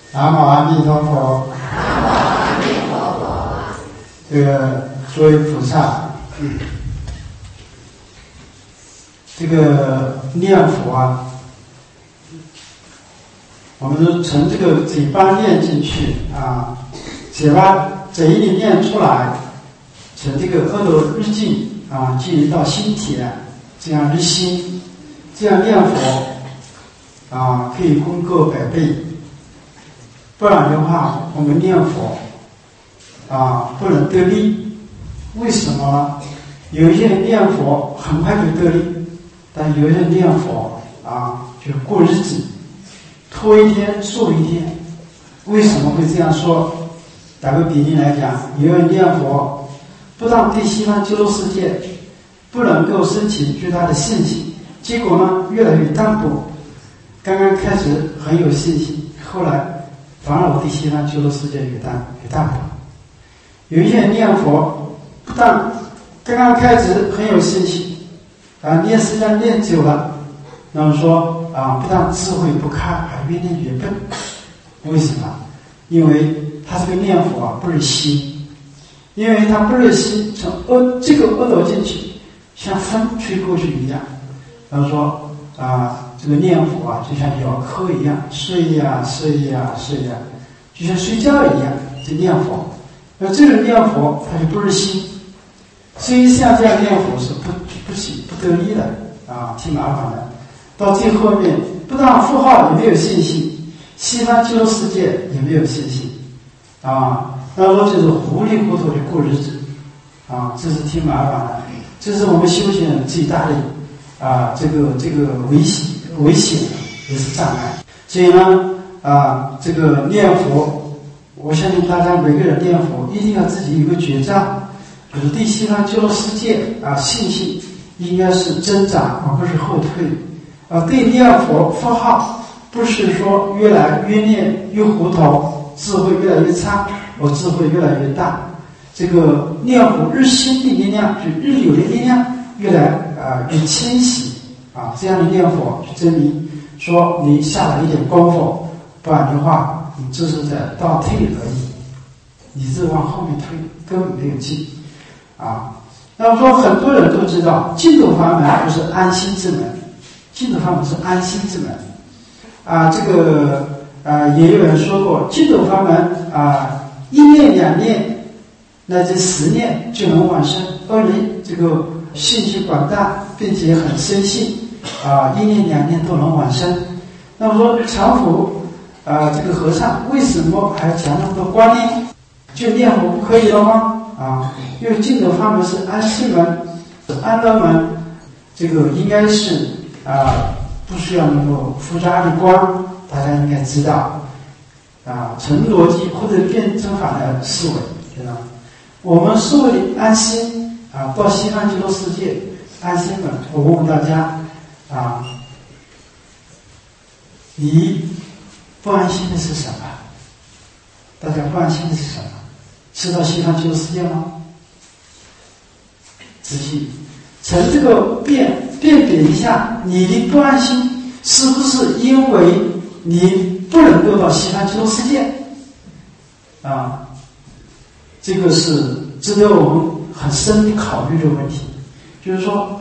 南无阿弥陀佛。 南无阿弥陀佛。 这个诸位菩萨，这个念佛啊，我们都从这个嘴巴念进去啊，嘴巴嘴里念出来，从这个阿罗日进啊，进入到心体了，这样日心，这样念佛啊，可以功过百倍。不然的话，我们念佛啊，不能得力。为什么呢？有些人念佛很快就得力，但有些人念佛啊，就过日子，拖一天做一天。为什么会这样说？打个比例来讲，有人念佛，不但对西方极乐世界不能够升起巨大的信心，结果呢越来越淡薄。刚刚开始很有信心，后来反而我对西方极乐世界越淡薄。有一些人念佛，不但刚刚开始很有信心，念时间念久了，那么说不但智慧不开，还越念越笨。为什么？因为他这个念佛不是心，因为他不是心，从这个阿罗进去，像风吹过去一样。然后说这个念佛就像咬客一样，睡呀，就像睡觉一样，就念佛。那这个念佛它就不是心，所以像这样念佛是不得力的挺麻烦的。到最后面，不但佛号也没有信心，西方极乐世界也没有信心那么就是糊里糊涂的过日子这是挺麻烦的。这是我们修行人最大的这个危险也是障碍。所以呢这个念佛，我相信大家每个人念佛一定要自己有个觉照，就是对西方极乐世界信心应该是增长而不是后退对念佛佛号不是说越来越念越糊涂，智慧越来越差，智慧越来越大。这个念佛日新的力量，就日有的力量越来越清晰这样的念佛就证明说你下了一点功夫，不然的话你这是在倒退而已，你是往后面退，根本没有进那么说很多人都知道净土法门不是安心之门，净土法门是安心之门这个也有人说过净土法门一念两念乃至10念就能往生，而你这个信息广大并且很深信1念2念都能往生。那么说常福这个和尚为什么还讲那么多观念？就念佛不可以了吗？因为净土法门是安心门，是安乐门，这个应该是不需要那么复杂的观，大家应该知道纯逻辑或者辩证法的思维，知道吗？我们是为了安心到西方极乐世界安心门。我问大家你不安心的是什么？大家不安心的是什么？是到西方极乐世界吗？仔细从这个辨别一下，你的不安心是不是因为你不能够到西方极乐世界这个是值得我们很深的考虑的问题。就是说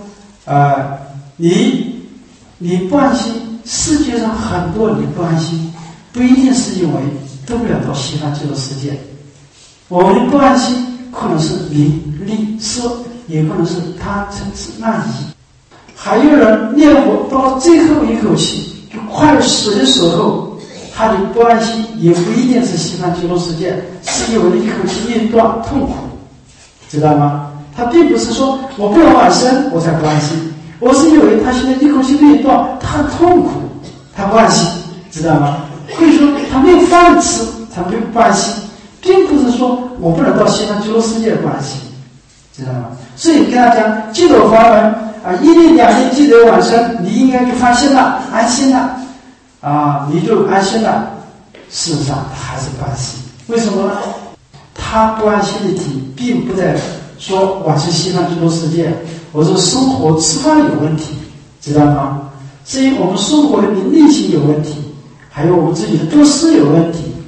你不安心，世界上很多人不安心不一定是因为得不了到西方极乐世界，我们的不安心可能是名利色，也可能是贪嗔痴慢疑。还有人念佛到了最后一口气就快死的时候，他的不安心也不一定是西方极乐世界，是因为一口气念断痛苦，知道吗？他并不是说我不能往生我才不安心，我是因为他现在一口气念断，他很痛苦，他不安心，知道吗？或者说他没有饭吃才没有不安心，并不是说我不能到西方极乐世界不安心，知道吗？所以跟他讲净土法门1念2念即得往生，你应该就放心了，安心了你就安心了。事实上他还是不安心，为什么呢？他不安心的题并不在说往生西方极乐世界，我说生活吃饭有问题，知道吗？所以我们生活的内心有问题，还有我们自己的做事有问题，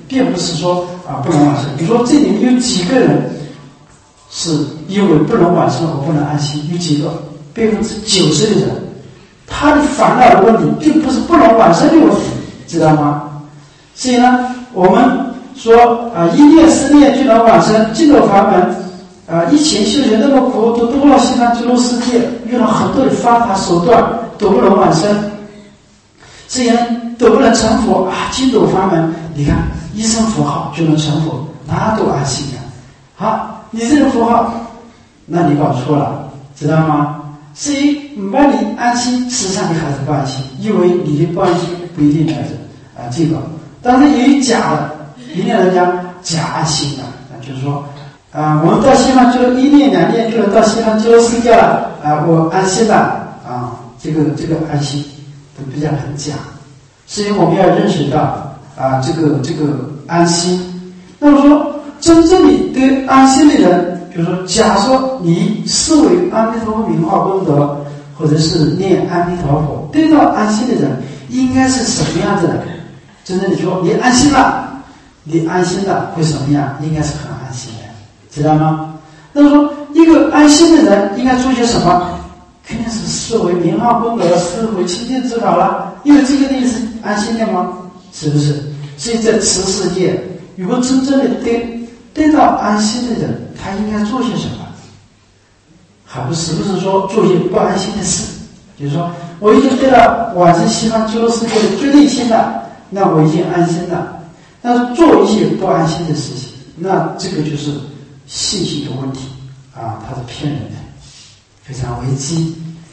并不是说不能往生。比如说这里面有几个人是因为不能往生而不能安息，有几个90%的人，他的烦恼的问题并不是不能往生的问题，知道吗？所以呢，我们说一念十念就能往生，净土法门以前修行那么苦，都多了西方极乐世界，用了很多的方法手段都不能往生，所以呢都不能成佛净土法门，你看一声佛号就能成佛，那多安心啊！好，你这个佛号，那你搞错了，知道吗？所以不把你安心，实际上你还是不安心，因为你的不安心不一定来自这个。当然也有假的，一定人家假安心的，就是说我们到西方就一念两念就能到西方极乐世界了我安心了这个安心都比较很假。所以我们要认识到这个安心。那么说真正的安心的人，比如说假说你视为阿弥陀佛名号功德，或者是念阿弥陀佛得到安心的人，应该是什么样子的？真正你说你安心了会什么样？应该是很安心的，知道吗？那么说一个安心的人应该做些什么？肯定是视为名号功德，视为清净之法了，因为这个东西是安心的吗？是不是？所以在此世界，如果真正的得到安心的人，他应该做些什么？还不是说做些不安心的事？就是说我已经得到往生西方极乐世界的决定性了，那我已经安心了。那做一些不安心的事情，那这个就是信息的问题它是骗人的，非常危机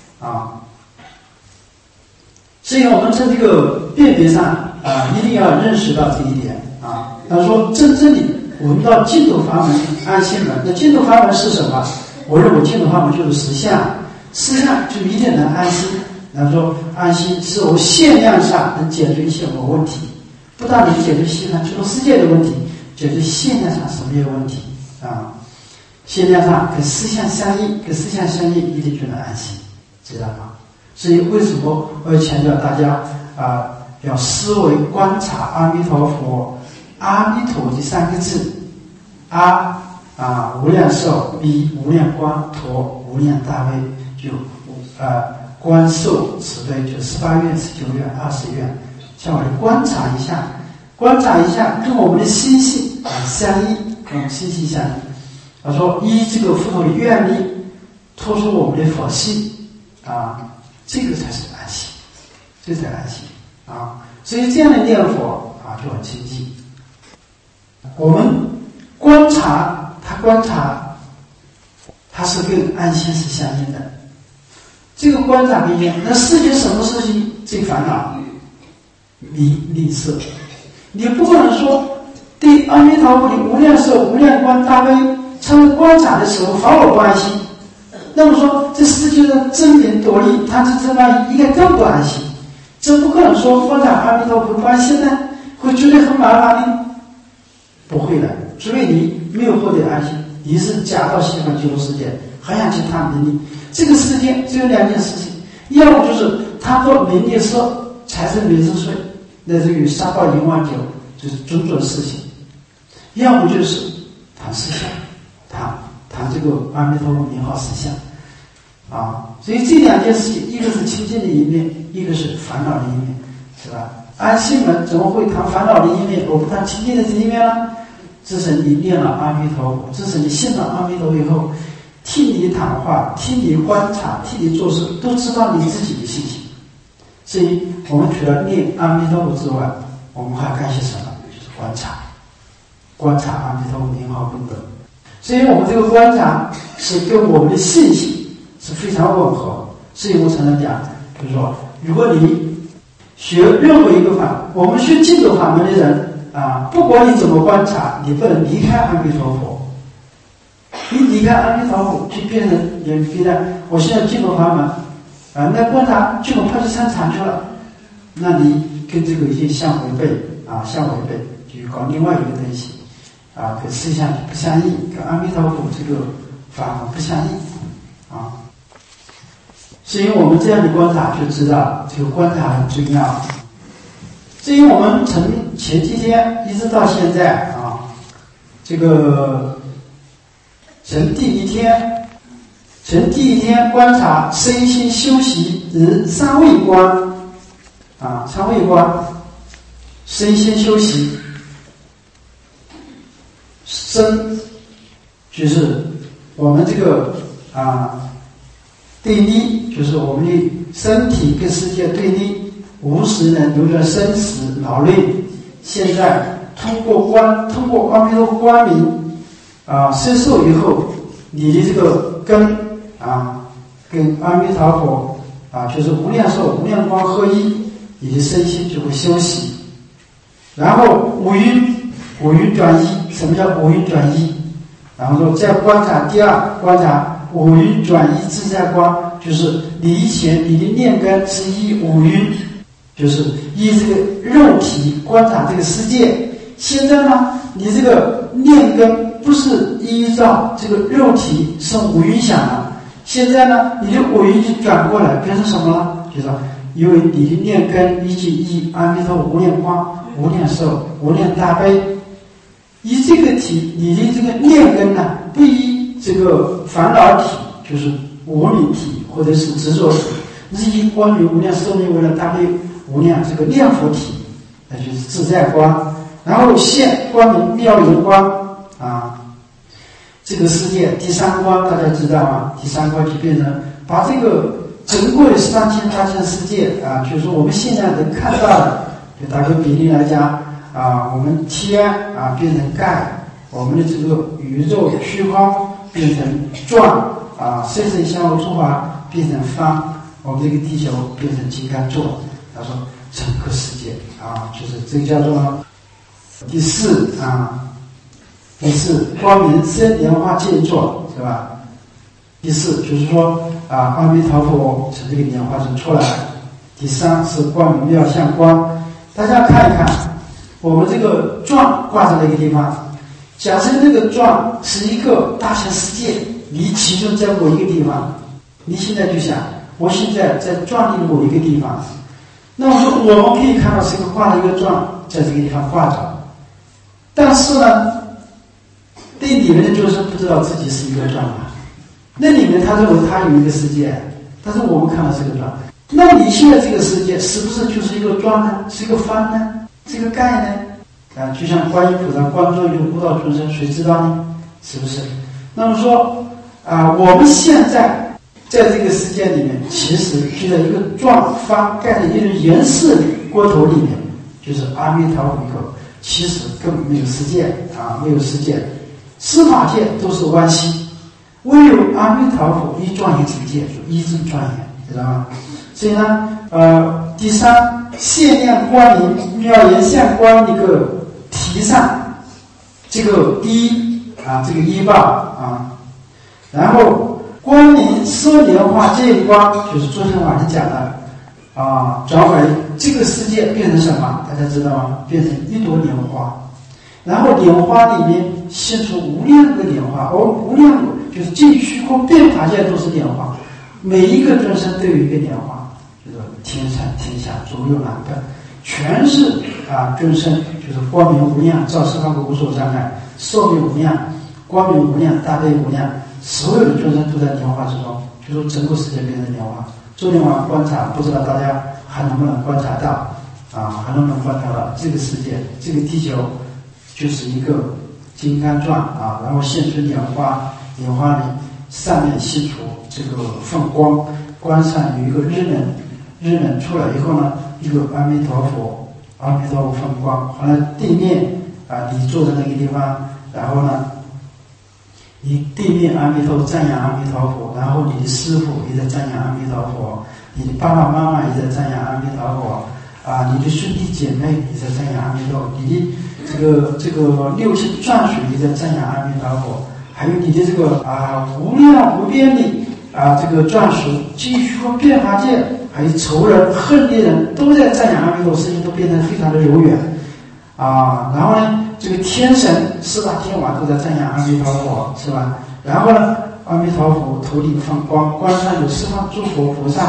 所以我们在这个辨别上一定要认识到这一点他说真正的我们到净土法门安心门，那净土法门是什么？我认为净土法门就是实相就一定能安心。他说安心是我限量上能解决一些我问题，不但能解决西方极乐世界的问题，解决限量上什么样问题限量上跟思想相应，一定就能安心，知道吗？所以为什么我要强调大家要思维观察阿弥陀佛，阿弥陀这三个字，无量寿，弥无量光，陀无量大悲，就观受慈悲，就18愿、19愿、20愿，叫我们观察一下跟我们的心性相应，跟我们心性相应。他说依这个佛陀的愿力托出我们的佛性这个才是安心，这才安心所以这样的念佛就很清净。我们观察它是跟安心是相应的。这个观察跟那世界什么事情最烦恼？迷吝啬。你不可能说对阿弥陀佛的无量寿、无量光、大悲成为观察的时候反而不安心。那么说这世界上争名夺利、贪嗔痴慢疑应该更不安心。这不可能说观察阿弥陀佛不安心呢，会觉得很麻烦的。不会的，除非你没有获得安心，你是假到西方极乐世界，还想去贪名利。这个世界只有两件事情，要么就是贪多名利色、财神名之税，乃至于杀盗淫妄酒，就是种种事情；要么就是谈实相，谈这个阿弥陀佛名号实相所以这两件事情，一个是清净的一面，一个是烦恼的一面，是吧？安心门怎么会谈烦恼的一面，我不谈清净的这一面呢？自是你念了阿弥陀佛，自是你信了阿弥陀佛以后，听你谈话，听你观察，听你做事，都知道你自己的心情。所以我们除了念阿弥陀佛之外，我们还干些什么？就是观察阿弥陀佛名号功德。所以我们这个观察是跟我们的信心是非常吻合。所以我常常讲，就是说，如果你学任何一个法，我们学净土法门的人不管你怎么观察，你不能离开阿弥陀佛。你离开阿弥陀佛，就变成人非的。我现在净土法门那观察就跑去参禅去了，那你跟这个已经相违背，就搞另外一个东西跟思想不相应，跟阿弥陀佛这个法门不相应所以我们这样的观察就知道，这个观察很重要。 至于我们从前几天一直到现在啊，这个从第一天观察身心修习日三位观啊，三位观，身心修习，身就是我们这个对立，就是我们的身体跟世界对立，无时呢留着生死劳累。现在通过阿弥陀佛光明摄受以后，你的这个根跟阿弥陀佛就是无量寿无量光合一，你的身心就会休息。然后五蕴转移，什么叫五蕴转移？然后说再观察第二，观察五蕴转移自在光，就是你以前你的念根是依五蕴，就是依这个肉体观察这个世界。现在呢，你这个念根不是依照这个肉体受五蕴想了，现在呢，你的五蕴就转过来变成什么了？就是因为你的念根已经依阿弥陀无量光、无量寿、无量大悲。依这个体，你的这个念根呢，不依这个烦恼体，就是无明体或者是执着体，是依光明无量寿命无量大悲无量这个念佛体，那就是自在光。然后现光明妙圆光这个世界第三光大家知道吗？第三光就变成把这个整个的38,000世界就是说我们现在能看到的，就打个比例来讲。我们天变成盖，我们的这个宇宙虚空变成转生生相互诸法变成方，我们这个地球变成金刚座。他说整个世界就是这个叫做第四光明生莲花见座，是吧？第四就是说阿弥陀佛从这个莲花中出来。第三是光明妙相光，大家看一看。我们这个状挂在那个地方，假设那个状是一个大千世界，你其中在某一个地方，你现在就想，我现在在状里某一个地方，那么说我们可以看到这个挂了一个状在这个地方挂着，但是呢，对你们的众生不知道自己是一个状那里面他认为他有一个世界，但是我们看到这个状，那你现在这个世界是不是就是一个状呢？是一个方呢？这个概呢就像观音菩萨观众有悟道众生，谁知道呢？是不是？那么说我们现在在这个世界里面，其实就在一个状方盖的一种颜色锅头里面，就是阿弥陀佛一个，其实根本没有世界没有世界，司法界都是关系，唯有阿弥陀佛一庄严之界，一真庄严，知道吗？所以呢第三限量光明妙言相光一个提上这个一这个一报然后光明色莲花见光，就是昨天晚上讲的转为这个世界变成什么？大家知道吗？变成一朵莲花，然后莲花里面现出无量个莲花，无量个就是尽虚空遍法界都是莲花，每一个众生都有一个莲花。天上天下左右两个全是众生，就是光明无量，照十方个无所障碍，寿命无量，光明无量，大悲无量，所有的众生都在莲花之中，就说整个世界变成莲花。昨天晚上观察，不知道大家还能不能观察到还能不能观察到这个世界，这个地球就是一个金刚状然后现出莲花，莲花里上面现出这个放光，光上有一个日能出来以后呢，一个阿弥陀佛放光，后来地面你坐在那个地方，然后呢你地面阿弥陀赞扬阿弥陀佛，然后你的师父也在赞扬阿弥陀佛，你的爸爸妈妈也在赞扬阿弥陀佛你的兄弟姐妹也在赞扬阿弥陀佛，你的这个六亲眷属也在赞扬阿弥陀佛，还有你的这个无量无边的这个眷属，尽虚空遍法界，还有仇人恨敌人都在赞扬阿弥陀佛，事情都变得非常的柔远然后呢，这个天神四大天王都在赞扬阿弥陀佛，是吧？然后呢，阿弥陀佛头顶放光，光上有十方诸佛菩萨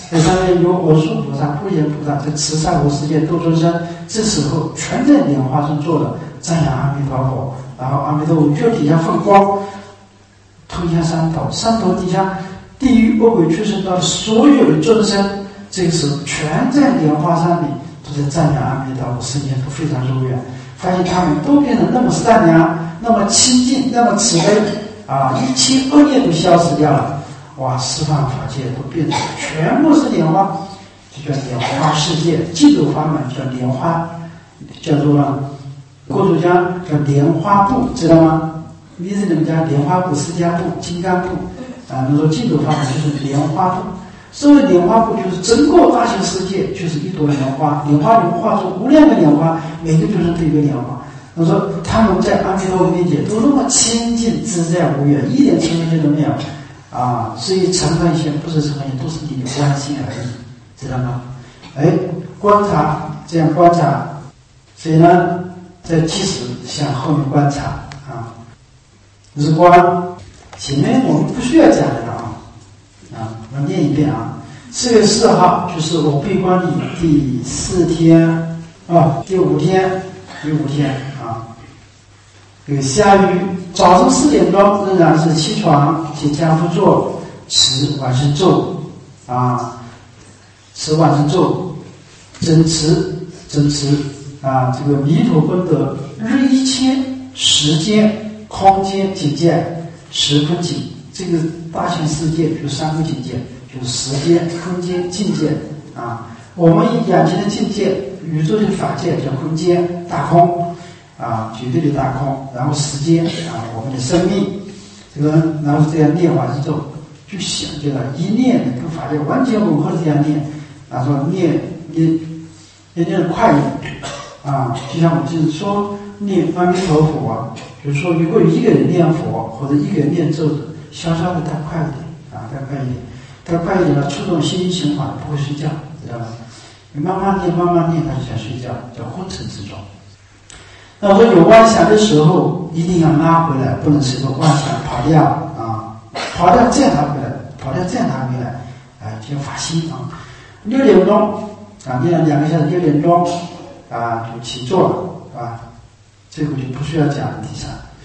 这上面有文殊菩萨、普贤菩萨，这慈善无世界度众生，这时候全在莲花上坐的赞扬阿弥陀佛，然后阿弥陀佛就底下放光，推下山头，山头底下地狱恶鬼畜生道的所有的众生，这个时候全在莲花上面都在赞扬阿弥陀佛，世间都非常柔软，发现他们都变得那么善良，那么亲近，那么慈悲啊，一切恶业都消失掉了。哇，十方法界都变成全部是莲花，就叫莲花世界。净土法门叫莲花，叫做国主讲叫莲花部，知道吗？名字里面叫莲花部、释迦部、金刚部啊。那说净土法门就是莲花部。所谓莲花部，就是整个大千世界就是一朵莲花，莲花里化出无量的莲花，每个众生都有一个莲花。他说他们在阿弥陀佛面前都那么清净自在无缘，一点成见都没有啊！所以成分性不是成分性，都是你的观心而已，知道吗？观察这样观察，所以呢，在即时向后面观察啊，日光前面我们不需要讲的我念一遍啊。4月4号就是我闭关里第4天第5天啊。这个下雨，早上4点钟仍然是起床去家趺坐持往生咒啊，持往生咒，真持啊，这个弥陀功德日一千，时间、空间、境界10分境。这个大千世界就是3个境界，就是时间、空间、境界啊。我们眼前的境界，宇宙的法界叫空间、大空啊，绝对的大空。然后时间啊，我们的生命，这个然后这样念完之后，就想这个一念跟法界完全吻合的这样念，然后念得快一点啊。就像我就是说念阿弥陀佛啊，就是说如果一个人念佛或者一个人念咒子，稍稍的太快一点啊，太快一点了，触动心灵循环，不会睡觉，知道吗？你慢慢念，他就想睡觉，叫昏沉之中。那我说有妄想的时候，一定要拉回来，不能随着妄想跑掉啊，跑掉再拿回来，就要发心啊。6点钟啊，念了2个小时，6点钟啊就起坐了啊，这个就不需要讲了。第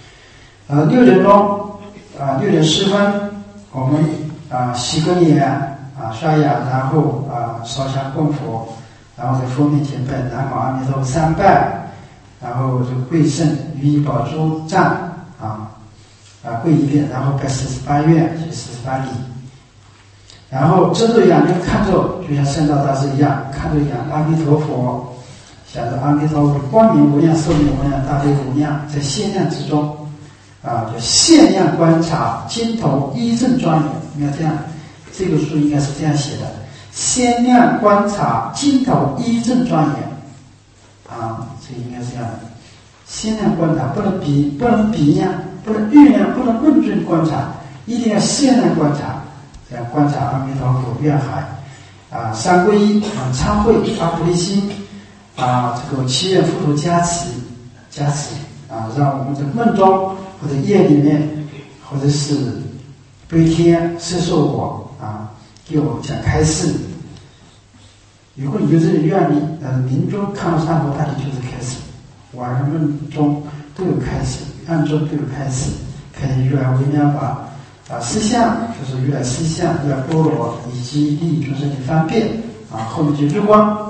36点钟6点10分，我们洗个脸刷牙，然后烧香供佛，然后在佛面前拜南无阿弥陀佛3拜，然后就跪圣于意宝珠站跪一遍，然后拜48愿，写48礼，然后睁着眼睛看着，就像圣道大师一样，看着阿弥陀佛，想着阿弥陀佛光明无量、寿命无量、大悲无量，在限量之中就限量观察，经头一正庄严。应该这样，这个书应该是这样写的：限量观察，经头一正庄严这应该是这样的。限量观察，不能比量，不能预量，不能论证观察，一定要限量观察。这样观察阿弥陀佛愿海三皈依忏悔发菩提心这个祈愿佛陀加持让我们在梦中或者夜里面，或者是白天摄受我给我讲开示。如果你有这个愿力，临终看到三佛大体就是开示，晚上梦中都有开示，暗中都有开示，开始如来微妙法实相，就是如来实相、如来波罗以及利益众生的方便后面就日光，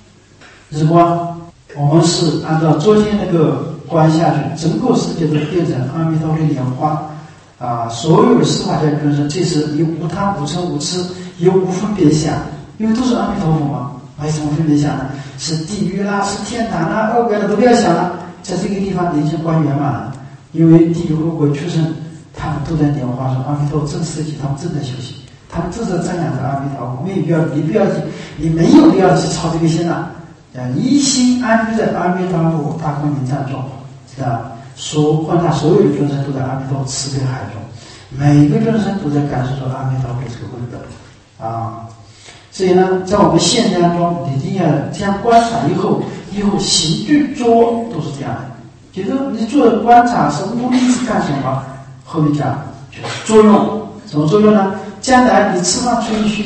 我们是按照昨天那个观下去，整个世界都变成阿弥陀佛的莲花所有的十法界众生，这是有无贪无嗔无痴，有无分别想，因为都是阿弥陀佛嘛，没什么分别想呢？是地狱啦，是天堂啦，恶鬼啦都不要想了，在这个地方人间观圆满了，因为地狱恶鬼畜生，他们都在莲花说阿弥陀佛正实际，他们正在修行，他们正在赞扬着阿弥陀佛。没有必要，你没有必要去操这个心了，一心安居在阿弥陀佛大光明藏中，知道吧？观察所有的众生都在阿弥陀佛慈悲海中，每个众生都在感受着阿弥陀佛这个功德所以呢，在我们现实当中，你一定要这样观察，以后行具作都是这样的。就是你做的观察是目的是干什么？后面讲就是作用，什么作用呢？将来你吃饭、睡觉、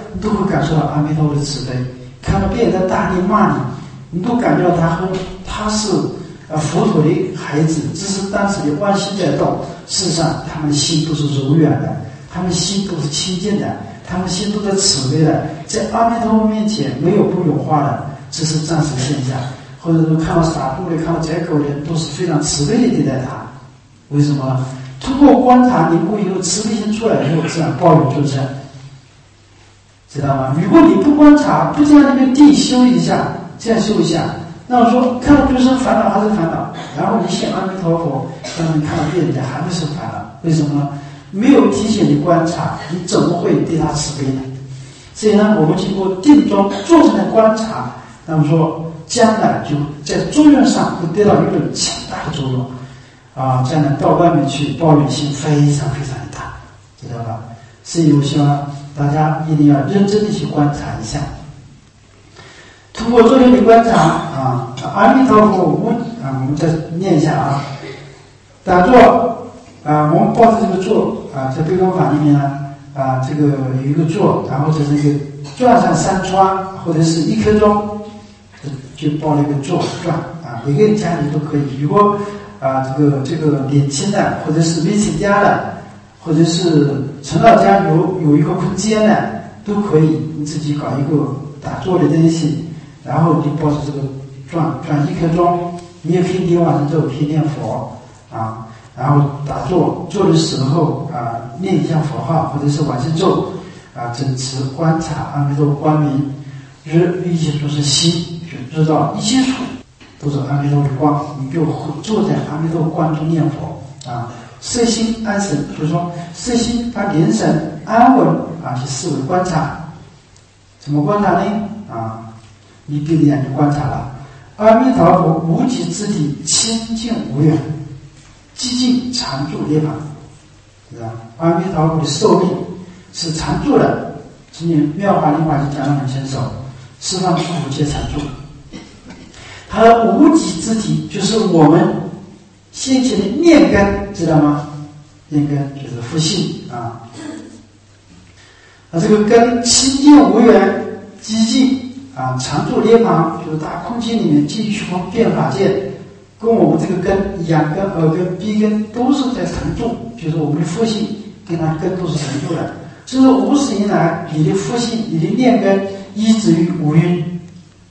你都会感受到阿弥陀佛的慈悲。看到别人在大力骂你，你都感觉到他是佛陀的孩子，只是当时的妄心在动。事实上，他们的心都是柔软的，他们心都是清净的，他们心都是慈悲的，在阿弥陀佛面前没有不融化的，这是暂时现象。或者说看到傻度的、看到宰狗的，都是非常慈悲的对待他。为什么？通过观察凝固以后，慈悲心出来以后，自然报应众生，知道吗？如果你不观察，不这样那个地修一下，这样修一下，那我说看到众生烦恼还是烦恼，然后你想阿弥陀佛，让你看到别人家还会是烦恼，为什么呢？没有提醒你观察，你怎么会对他慈悲呢？所以呢，我们经过定中做成的观察，那么说将来就在作用上会得到一种强大的作用啊！将来到外面去，报应性非常非常的大，知道吧？所以我希望大家一定要认真的去观察一下。通过作用的观察啊，阿弥陀佛无啊，我们再念一下啊。打坐啊，我们抱着这个坐啊，在悲观法里面呢啊，这个有一个坐，然后在这个转上3圈或者是1刻钟，就抱了一个坐转啊。每个人家里都可以。如果啊这个年轻的或者是没成家的，或者是陈老家有一个空间的，都可以你自己搞一个打坐的东西。然后你抱着这个转1刻钟，你也可以念往生咒，可以念佛啊。然后打坐的时候啊，念一下佛号或者是往生咒啊，整持观察阿弥陀光明，日一切都是心，就知道一切处都是阿弥陀的光，你就坐在阿弥陀光中念佛啊，色心安神，就是说色心把灵神安稳啊去思维观察。怎么观察呢？啊，你闭着眼睛观察了，阿弥陀佛无极之体，清净无缘，寂静常住涅槃，是吧？阿弥陀佛的寿命是常住的，今年妙法莲华经讲得很清楚，十方诸佛皆常住。它的无极之体就是我们先前的念根，知道吗？念根就是佛性啊。这个根清净无缘，寂静啊，常住涅槃，就是大空间里面尽虚空变法界，跟我们这个根、眼根、耳根、鼻根都是在常住，就是我们的佛性跟它根都是常住的。所以说无始以来，你的佛性、你的念根依止于五蕴，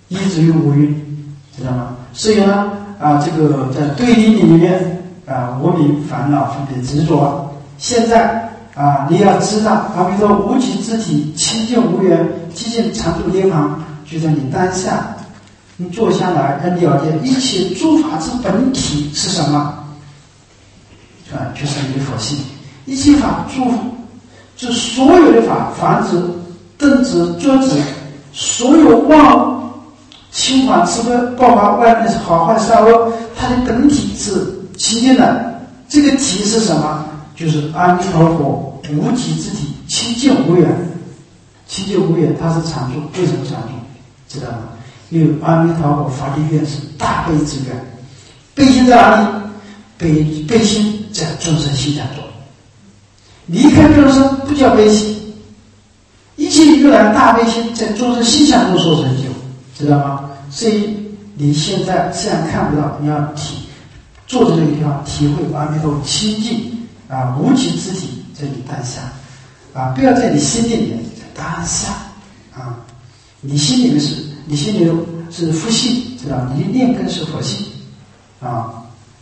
知道吗？所以呢啊，这个在对立里面啊，无明烦恼分别执着。现在啊，你要知道阿弥陀无极之体，清净无缘，寂静常住涅槃，就在你当下，你坐下来要了解一切诸法之本体是什么啊，就是你的佛性。一切法就所有的法，房子、凳子、桌子，所有万物清华慈悲，包括外面是好坏善恶，它的本体是清净的。这个体是什么？就是阿弥陀佛无极之体，清净无缘。清净无缘，它是常住。为什么常住？知道吗？因为阿弥陀佛发的愿是大悲之愿。悲心在哪里？悲心在众生心想中。离开众生不叫悲心。一切如来大悲心在众生心想中所成就，知道吗？所以你现在虽然看不到，你要坐在这个地方体会阿弥陀佛清净啊无极之体在你当下啊，不要在你心里面，在当下啊，你心里是佛性，知道你的念根是佛性啊。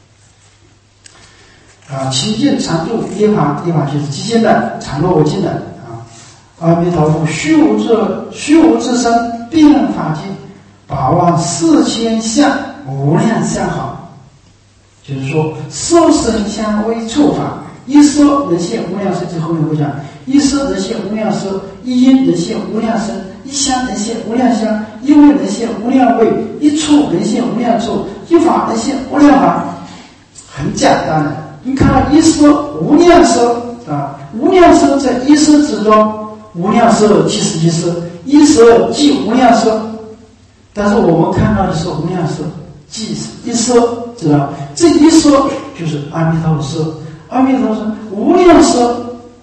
清净常住涅槃，涅槃就是寂静的，常若无尽的啊。阿弥陀佛虚无之身，遍法界，把望4000相，无量相好。就是说，色身相为处法，一色能现无量身，这后面会讲，一色能现无量色，一音能现无量声，一香能现无量香，一味能现无量味，一触能现无量触，一法能现无量法。很简单的。你看到一色无量色啊，无量色在一色之中，无量色即是一色，一色即无量色。但是我们看到的是无量色，即是一色，知道？这一色就是阿弥陀佛色，阿弥陀佛无量色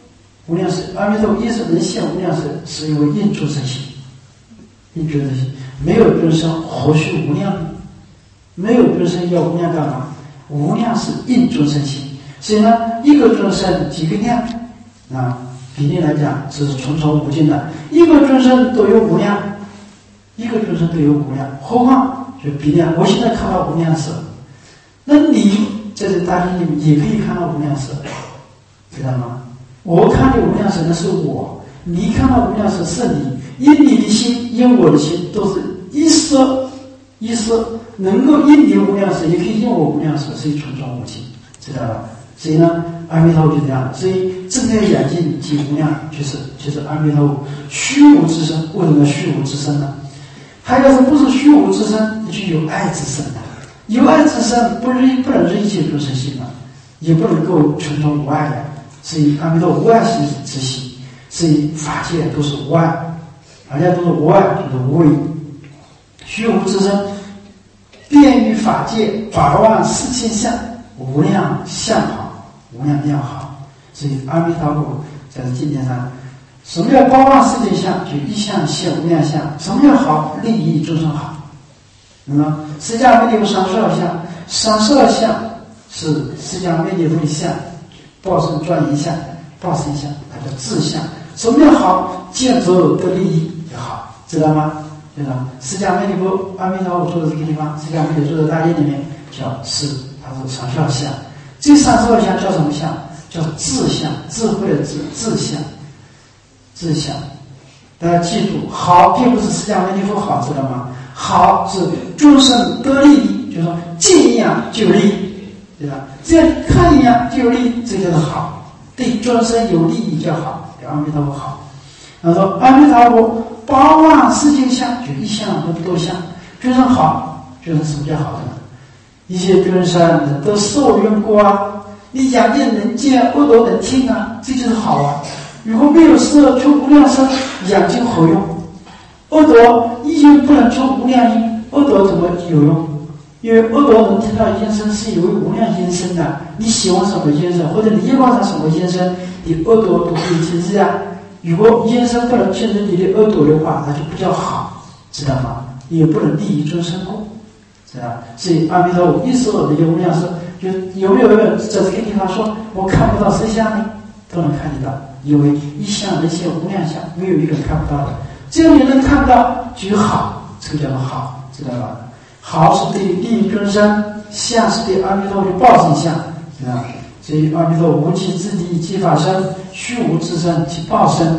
无量是阿弥陀一是能现无量是，是因为应众生心，应众生心，没有众生何须无量？没有众生要无量干嘛？无量是应众生心，所以呢，一个众生几个量啊？比例来讲，这是重重无尽的，一个众生都有无量，一个众生都有无量，何况就比量。我现在看到无量色，那你在这大经里面也可以看到无量色，知道吗？我看的无量色那是我，你看到无量色是你，因你的心，因我的心，都是一色，一色能够因你无量色，也可以因我无量色，所以重重无尽，知道吧？所以呢，阿弥陀佛就这样，所以睁开眼睛即无量，就是阿弥陀佛虚无之身。为什么虚无之身呢？他要是不是虚无之身，就有爱之身了。有爱之身不能任一切众生心了，也不能够纯纯无爱的。所以阿弥陀无爱心之心，所以法界都是无爱，法界都是无爱，就是无为。虚无之身，遍于法界，把万世间相，无量相好，无量妙好。所以阿弥陀佛在经典上，什么叫八万世界相？就一相现无量相。什么叫好？利益众生好。那么释迦牟尼佛32相，32相是释迦牟尼佛的相，报身庄严相、报身相，它叫智相。什么叫好？见着得利益就好，知道吗？对吧？释迦牟尼佛阿弥陀佛坐的这个地方，释迦牟尼佛坐在大殿里面，叫是，它是32相。这32相叫什么相？叫智相，智慧的智，智相，智相。大家记住，好并不是释迦牟尼佛好，知道吗？好是众生得利益，就是说见一样就有利益，对吧？只要看一样就有利益，这就是好，对众生有利益叫好，对阿弥陀佛好。他说阿弥陀佛八万世界相，就一相都不多相，众生好，众生什么叫好的呢？一切众生都受用过啊，你眼睛能见，耳朵能听啊，这就是好啊。如果没有色出无量声，眼睛何用？耳朵已经不能出无量音，耳朵怎么有用？因为耳朵能听到音声是有无量音声的，你喜欢什么音声，或者你眼光上什么音声，你耳朵都可以听知啊。如果音声不能进入你的耳朵的话，那就不叫好，知道吗？也不能利益众生过，知道吧？所以阿弥陀佛一说的无量寿，就有没有人在这个地方说我看不到实相呢？都能看得到，因为一相能现无量相，没有一个看不到的。只要你能看到就好，这个叫做好，知道吧？好是对利益众生，相是对阿弥陀佛的报身相，知道吧？所以阿弥陀无其自地即法身，虚无之身即报身。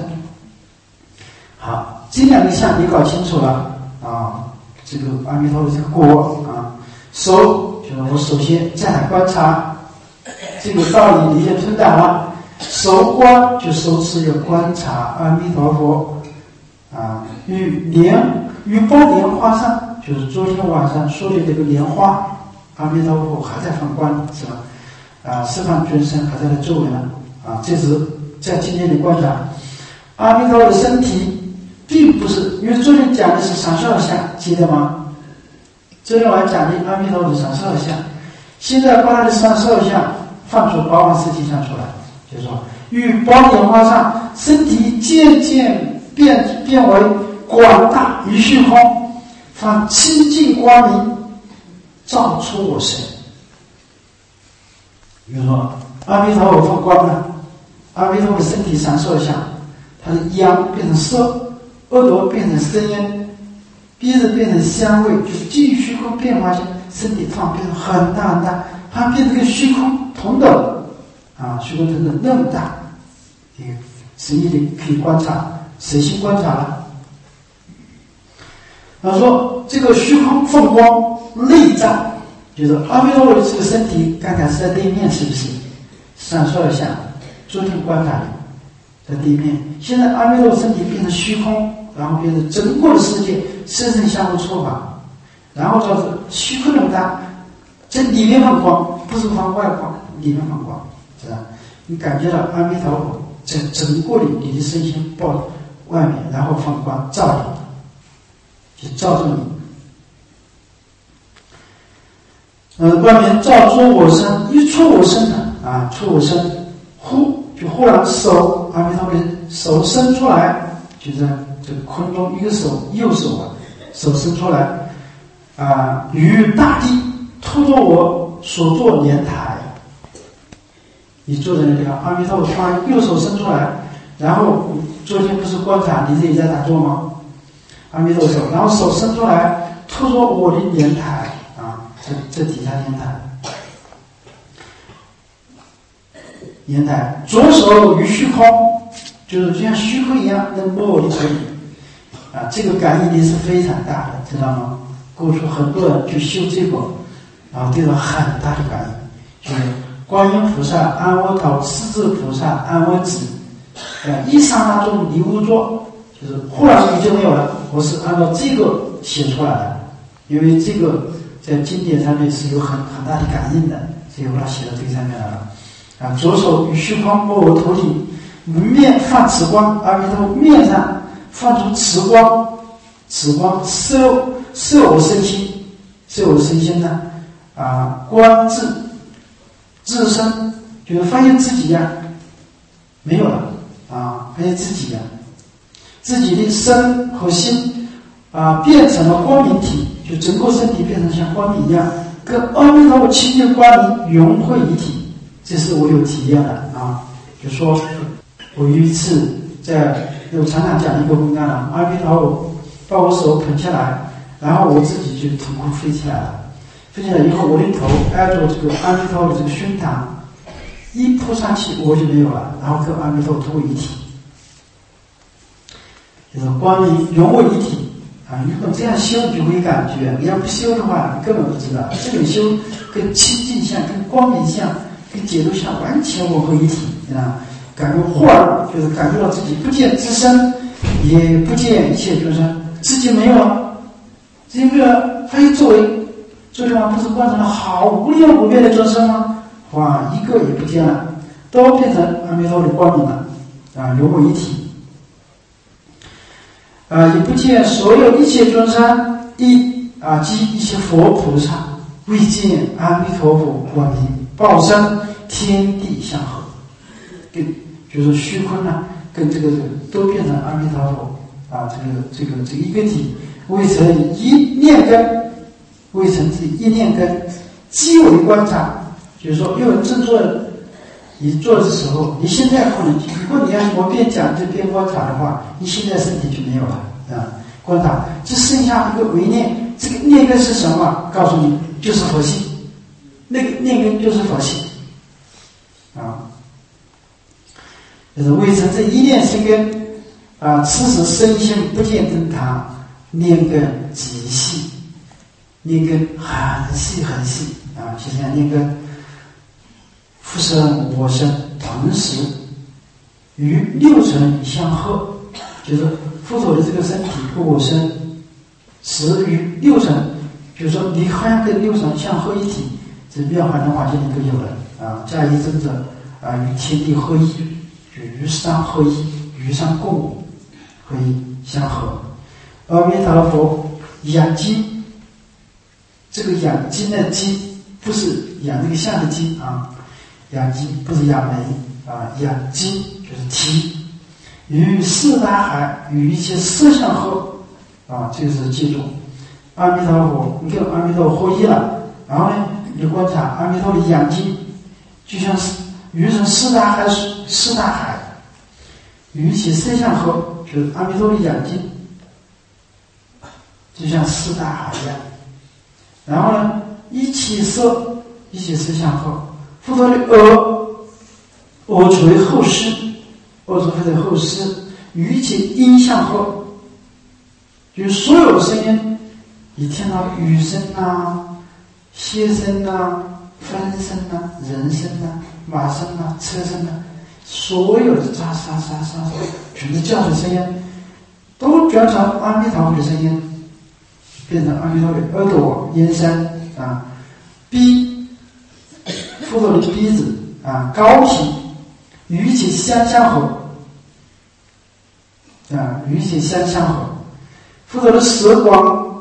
好，这两个相你搞清楚了啊，这个阿弥陀佛这个果啊，手就是我首先再来观察这个道理，理解通达了。手观就手持要观察阿弥陀佛啊，与宝莲花上，就是昨天晚上说的这个莲花，阿弥陀佛还在放光，是吧？啊，十方众生还在那周围呢啊，这是在今天的观察。阿弥陀佛的身体并不是，因为昨天讲的是32相，记得吗？昨天晚上讲的阿弥陀佛的32相，现在把他的32相放出八万世界相出来，就是说与宝莲花上身体渐渐变为广大于虚空，放清净光明，照出我身。比如说阿弥陀佛放光了，阿弥陀佛的身体32相，他的眼变成色，耳朵变成声音，鼻子变成香味，就是基于虚空变化下，身体突然变成很大很大，它变成跟虚空同等啊，虚空同等那么大，随意的可以观察，随心观察了。他说这个虚空放光内照，就是阿弥陀佛的这个身体刚才是在地面，是不是32相？昨天观察的在地面，现在阿弥陀佛身体变成虚空，然后变成整个的世界生生相互触法，然后就是虚空那么大，在里面放光，不是放外光，里面放光，知道？你感觉到阿弥陀佛在整个你的身心抱外面，然后放光照你，就照着你。外面照出我身，一出我身呢啊，出我身，呼就就忽然手阿弥陀佛手伸出来，就在这个空中一个手右手手伸出来于大地托着我所坐莲台。你坐在那地方，阿弥陀佛把右手伸出来，然后昨天不是观察你自己在打坐吗？阿弥陀佛，然后手伸出来托着我的莲台这底下莲台，左手于虚空，就是就像虚空一样能摸我的腿这个感应力是非常大的，知道吗？过去很多人去修这个，然后得到很大的感应，就是观音菩萨安我头，势至菩萨安我止，一刹那中离无作，就是忽然就没有了。我是按照这个写出来的，因为这个在经典上面是有很大的感应的，所以把它写到这个上面来了。左手于虚空摸我头顶，面放慈光，阿弥陀佛面上放出慈光，慈光摄我身心，摄我身心呢观自身，就是发现自己没有了发现自己自己的身和心变成了光明体，就整个身体变成像光明一样，跟阿弥陀佛清净光明融汇一体。这是我有体验的就说我有一次我常常讲一个公案了，阿弥陀佛把我手捧起来，然后我自己就腾空飞起来了。飞起来以后，我的头挨着这个阿弥陀佛的这个胸膛，一扑上去我就没有了，然后跟阿弥陀佛同为一体，就是光明融为一体如果这样修你就会感觉，你要不修的话你根本不知道，这种修跟清净相、跟光明相、跟解脱相完全融为一体感觉忽然就是感觉到自己不见自身，也不见一切众生，自己没有了，自己没有了，发现周围不是观察了好无量无边的众生吗？一个也不见了，都变成阿弥陀佛的光明了融为一体也不见所有一切众生及一切佛菩萨未见阿弥陀佛光明报身天地相合，就是虚空跟这个都变成阿弥陀佛这个一个体，未成一念根，未成自己一念根，积为观察。就是说有人正坐你坐的时候，你现在可能如果你要我边讲这边观察的话，你现在身体就没有了观察只剩下一个唯念，这个念根是什么？告诉你就是佛性，那个念根就是佛性就是未成这一念生根此时身心不见灯塔，念根极细，念根很细很细就像念根复生我生同时与六尘相合，就是佛陀的这个身体和我身时与六尘，比如说你好像跟六尘相合一体，这妙法能法界里都有了加以增者与天地合一，与山合一，与山共舞合一相合。阿弥陀佛养精，这个养精的精不是养那个像的精养精不是养眉养精就是体，与四大海与一切色相合这个是记住阿弥陀佛，你跟阿弥陀佛合一了，然后呢你观察阿弥陀的养精，就像是与成四大海与一切色相合，就是阿弥陀的养精就像四大海一样，然后呢一切色相合，佛陀的耳垂为后世，耳垂的后世与一切音相合，就是所有声音，你听到雨声歇声风声人声马声车声所有的沙全是叫的声音，都转成阿弥陀佛的声音，变成阿弥陀佛的耳朵咽声鼻佛陀的鼻子高频与一切相合与一切相合，佛陀的舌光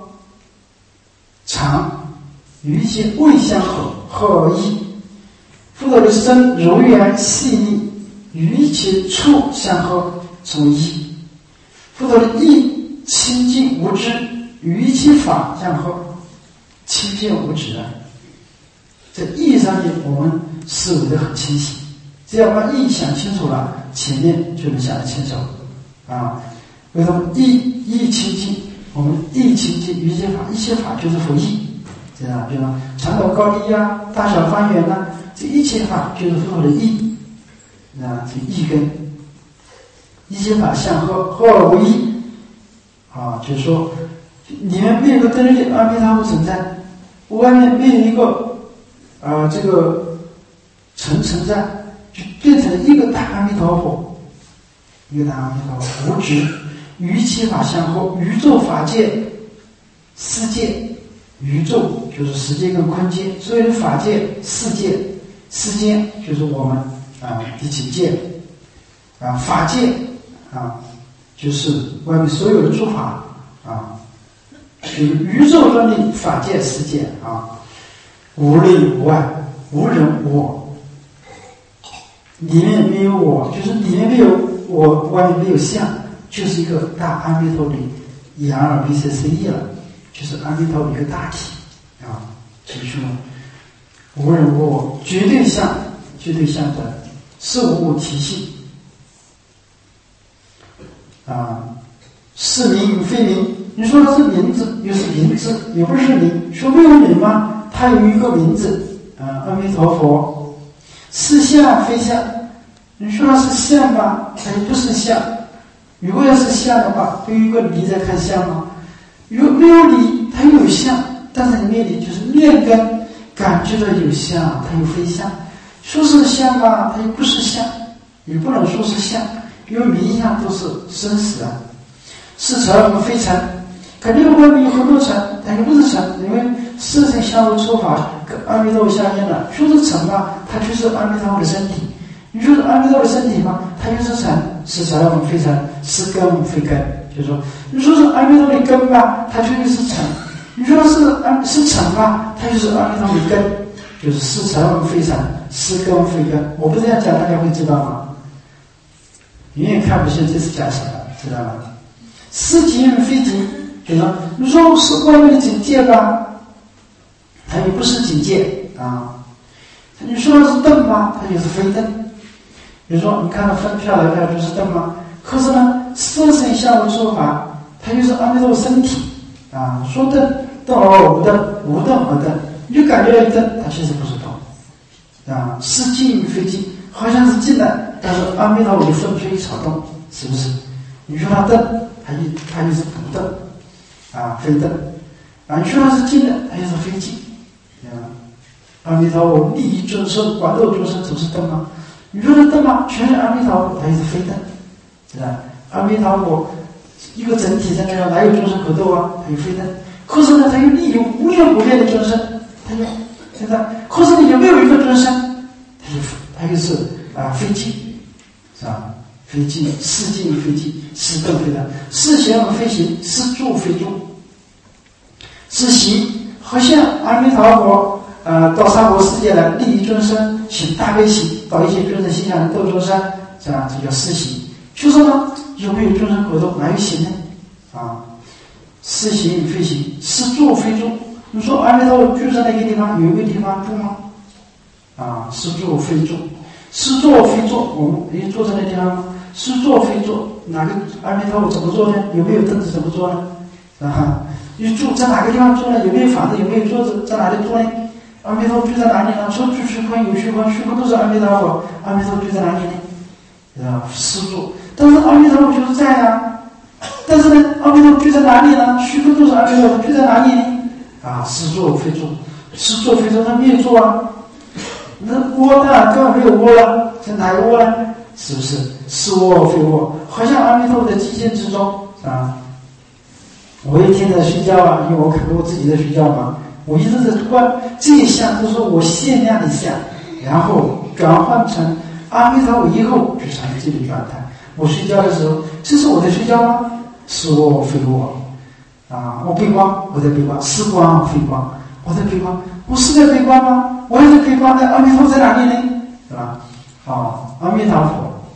长与一切味相合一，佛陀的身柔圆细腻与一切处相合，成为义。佛陀的义清净无知，与一切法相合，清净无知啊。在意义上面，我们思维的很清晰。只要把意义想清楚了，前面就能想得清楚啊。为什么意清净？我们意清净于一切法，一切法就是佛意，这样，比如说长短高低啊，大小方圆啊，这一切法就是佛陀的意啊，这意根，一切法相合，合而为一啊，就是说，里面没有个真理阿弥陀佛存在，外面没有一个这个存在，就变成一个大阿弥陀佛，一个大阿弥陀佛，无执。与一切法相合，宇宙法界、世界、宇宙就是时间跟空间，所有的法界、世界、世间就是我们第七界法界就是外面所有的诸法就是宇宙中的法界、世界无内无外，无人无我，里面没有我，就是里面没有我，外面没有相。就是一个大阿弥陀的言而必切是义了，就是阿弥陀的一个大体就是说无人无我，绝对相的是无我体性是名非名。你说它是名字，又是名字，也不是名。说没有名吗？它有一个名字阿弥陀佛。是相非相，你说它是相吧，它也不是相。如果要是相的话，有一个理在看相吗？如果没有理，它又有相，但是没有理，就是念根感觉到有相，它又非相。说是相吧，它又不是相，也不能说是相，因为名相都是生死是尘非尘，肯定外面有很多尘，它又不是尘，因为色尘相互触法跟阿弥陀佛相应了。说是尘吧，它就是阿弥陀佛的身体。你说是阿弥陀佛的身体吗？它就是尘，是尘非尘，是根非根。就是说，你说是阿弥陀佛的根吧，它就是尘；你说是尘吧，它就是阿弥陀佛的根，就是是尘非尘，是根非根。我不这样讲，大家会知道吗？永远看不清这是讲什么，知道吗？是境非境，就是说，你说是外面的境界吧，它也不是境界你说是灯吗？它就是非灯。比如说，你看到分飘来飘去是灯吗？可是呢，色身相互触法，它就是阿弥陀佛身体说灯，灯而无灯，无灯而灯，你就感觉到灯，它其实不是灯是境非境，好像是静的，但是阿弥陀佛的分飘一草动，是不是？你说它灯，它就是不灯非灯你说它是静的，它就是非静阿弥陀佛利益众生，广度众生，总是灯吗？你说这灯吗？全是阿弥陀佛，它也是非灯，是吧？阿弥陀佛一个整体在那哪有众生可度它有非灯。可是呢，它又利用无量无边的众生，它就现在，可是呢，有没有一个众生，它就是非境，是吧？非境，是境非境，是灯非灯，是行非行，是住非住，是行，好像阿弥陀佛到娑婆世界来利益众生，行大悲行，到一切众生心想度众生，这样这叫是行。就说呢，有没有众生可度？哪有行呢？是行非行，是住非住。你说阿弥陀佛住在那个地方，有一个地方住吗？是住非住，是坐非坐。我们也坐在那地方吗？是坐非坐。哪个阿弥陀佛怎么坐呢？有没有凳子怎么坐呢？你住在哪个地方坐呢？有没有房子？有没有桌子？在哪里坐呢？阿弥陀佛住在哪里呢？说住虚空有虚空，虚空都是阿弥陀佛，阿弥陀佛住在哪里呢？是住，但是阿弥陀佛就是在但是呢，阿弥陀佛住在哪里呢？虚空都是阿弥陀佛住在哪里呢？是坐非坐，是坐非坐，他没有坐那窝呢，根本没有窝了，在哪个窝呢？是不是？是窝非窝，好像阿弥陀佛在寂静之中我一天在睡觉因为我看过我自己在睡觉嘛，我一直在观这一项，都是我限量的相，然后转换成阿弥陀佛以后就成这个状态。我睡觉的时候，这是我在睡觉吗？是我非我我悲观，我在悲观，是光非光，我在悲观，我是在悲观吗？我也在悲观的，阿弥陀佛在哪里呢？是吧？阿弥陀佛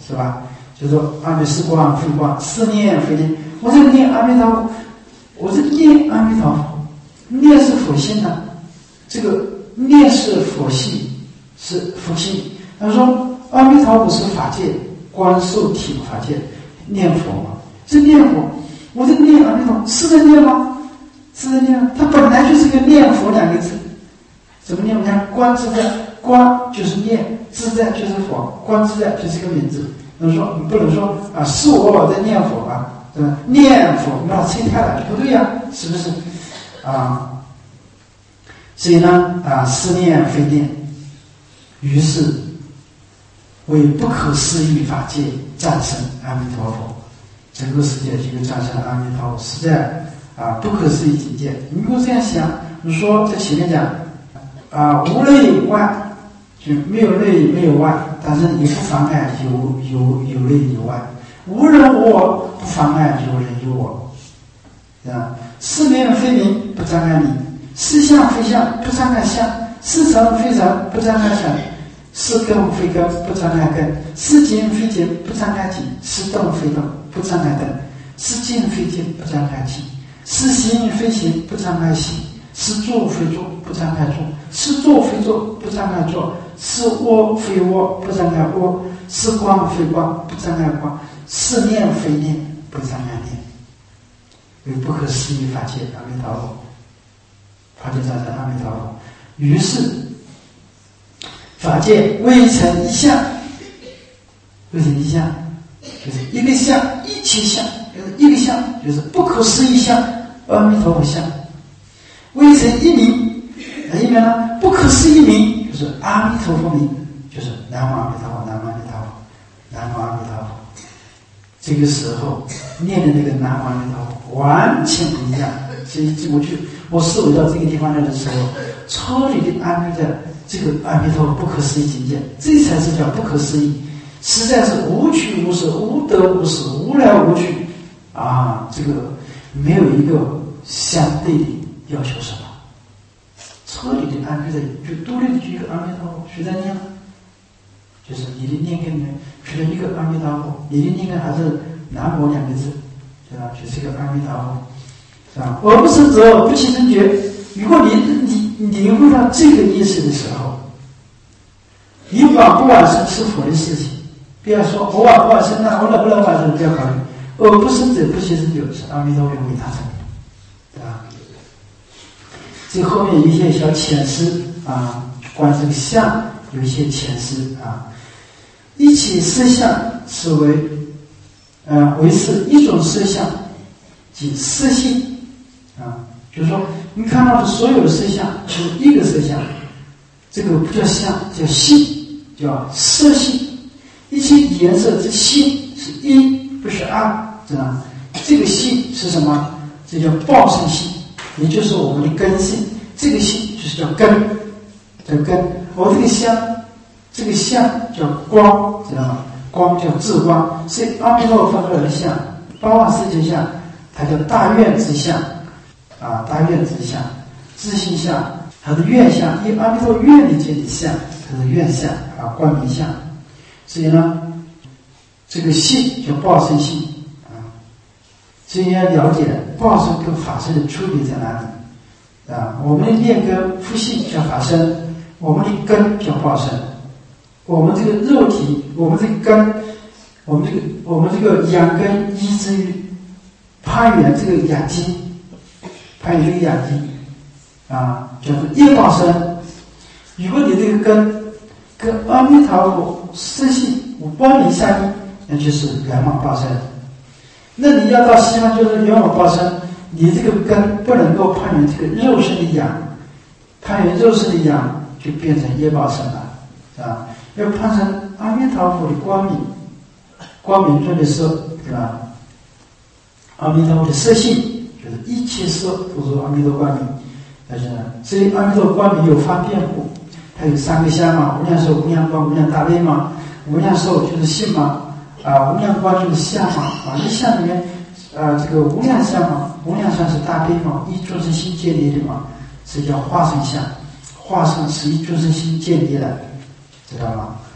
是吧？就说阿弥是光非光，是念非念。我在念阿弥陀佛，我在念阿弥陀佛，念是佛性的，这个念是佛性，是佛性。他说阿弥陀佛是法界，观受体法界，念佛嘛，是念佛。我在念阿弥陀佛，是在念吗？是在念。它本来就是个念佛两个字。怎么念？你看观自在，观就是念，自在就是佛，观自在就是个名字。你不能说啊，是我在念佛吧？对吧？念佛那拆开了，不对呀，是不是？啊，所以呢，是念非念，于是为不可思议法界战胜阿弥陀佛，整个世界就战胜阿弥陀佛，实在不可思议境界。你如果这样想，你说在前面讲无内外。就没有内没有外，但是也不妨碍有内有外，无人无我，不妨碍有人有我，是名非名，不障碍名；是相非相，不障碍相；是成非成，不障碍成；是根非根，不障碍根；是境非境，不障碍境；是动非动，不障碍动；是静非静，不障碍静；是行非行，不障碍行；是坐非坐，不障碍坐；是坐非坐，不障碍坐；是窝非窝，不障碍窝；是光非光，不障碍光；是念非念，不障碍念。为不可思议法界阿弥陀佛，法界战胜阿弥陀佛。于是法界未成一相，未成一相就是一个相，一切相就是一个相，就是不可思议相，阿弥陀佛相。未成一名，哪一名呢？不可思议名，就是阿弥陀佛名，就是南无阿弥陀佛，南无阿弥陀佛，南无阿弥陀佛。这个时候念的那个南无阿弥陀佛完全不一样。所以我思维到这个地方来的时候，超离的安住在这个阿弥陀佛不可思议境界，这才是叫不可思议，实在是无取无舍，无得无失，无来无去这个没有一个相对的要求什么。彻底的安住在就独立的一个阿弥陀佛，谁在念？就是你的念根里面除了一个阿弥陀佛，你的念根还是南无两个字，对吧？就是一个阿弥陀佛，是吧？而不是则不起正觉。如果你领悟到这个意思的时候，你往不往生是佛的事情，不要说我往不往生我能不能往生，不要考虑。而不生者不起正觉是阿弥陀佛为他成，对吧？这后面有一些小浅思关于这个相有一些浅思一切色相是为是一种色相，即色性就是说你看到的所有的色相就是一个色相，这个不叫相，叫性，叫色性。一切颜色之性是一，不是二，知道吗？这个性是什么？这叫报身性，也就是我们的根性。这个性就是叫根，叫根。而这个相叫光，知道吗？光叫至光。所以阿弥陀佛发出来的相，八万世界相，它叫大愿之相大愿之相，自性相，它的愿相，因阿弥陀愿力界的相，它是愿相光明相。所以呢，这个性叫报身性所以要了解报身跟法身的区别在哪里我们的念根复性叫法身，我们的根叫报身。我们这个肉体，我们这个根，我们这个养根依之于攀缘这个养精，攀缘这个养精叫做业报身。如果你这个根跟阿弥陀佛色性无光明相应，那就是圆满报身。那你要到西方就是圆满报身，你这个根不能够攀缘这个肉身的养，攀缘肉身的养就变成业报身了要攀成阿弥陀佛的光明，光明中的色，对吧？阿弥陀佛的色性就是一切色都是阿弥陀光明。所以阿弥陀光明有方便故，它有三个相嘛，无量寿、无量光、无量大悲嘛。无量寿就是性嘛，无量光就是相嘛，这相里面这个无量相嘛，无量相是大悲嘛，一众生心建立的嘛，这叫化身相，化身是一众生心建立的，知道吗？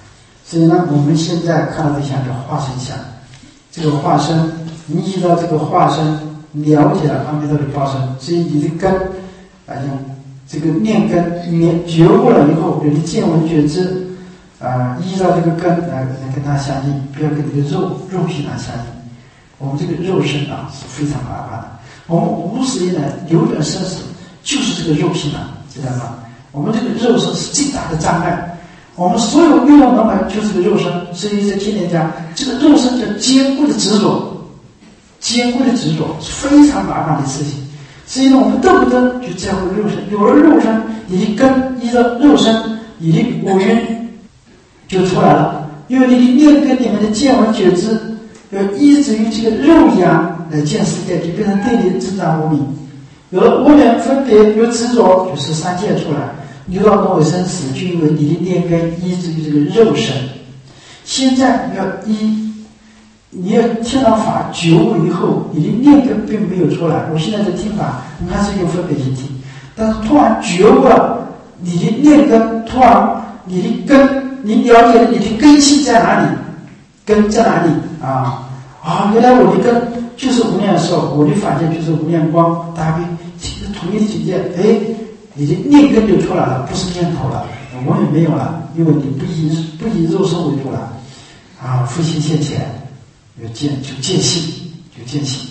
所以呢，我们现在看到这像叫化身相，这个化身，你依照这个化身了解了阿弥陀的报身，所以你的根像这个念根，你觉悟了以后，你的见闻觉知依照这个根来跟它相应，不要跟这个肉体它相应。我们这个肉身是非常麻烦的，我们无始以来流转生死就是这个肉体知道吗？我们这个肉身是最大的障碍，我们所有欲望能来就是个肉身，所以在经典讲，这个肉身叫坚固的执着，坚固的执着是非常麻烦的事情。所以呢，我们动不动就在乎肉身，有了肉身，你的根依照肉身，你的五蕴就出来了。因为你的念根里面的见闻觉知，要依止于这个肉眼来见世界，就变成对你增长无明。有了无明分别，有执着，就13界出来。流到轮回生死，就因为你的念根依止于这个肉身。现在你要听到法觉悟以后，你的念根并没有出来。我现在在听法，你还是用分别心听，但是突然觉悟了，你的念根突然你的根，你了解了你的根性在哪里？根在哪里原来我的根就是无念受，我的法界就是无念光，大家统一的境界，你的念根就出来了，不是念头了，我也没有了，因为你不以肉身为主了复心现前。有见性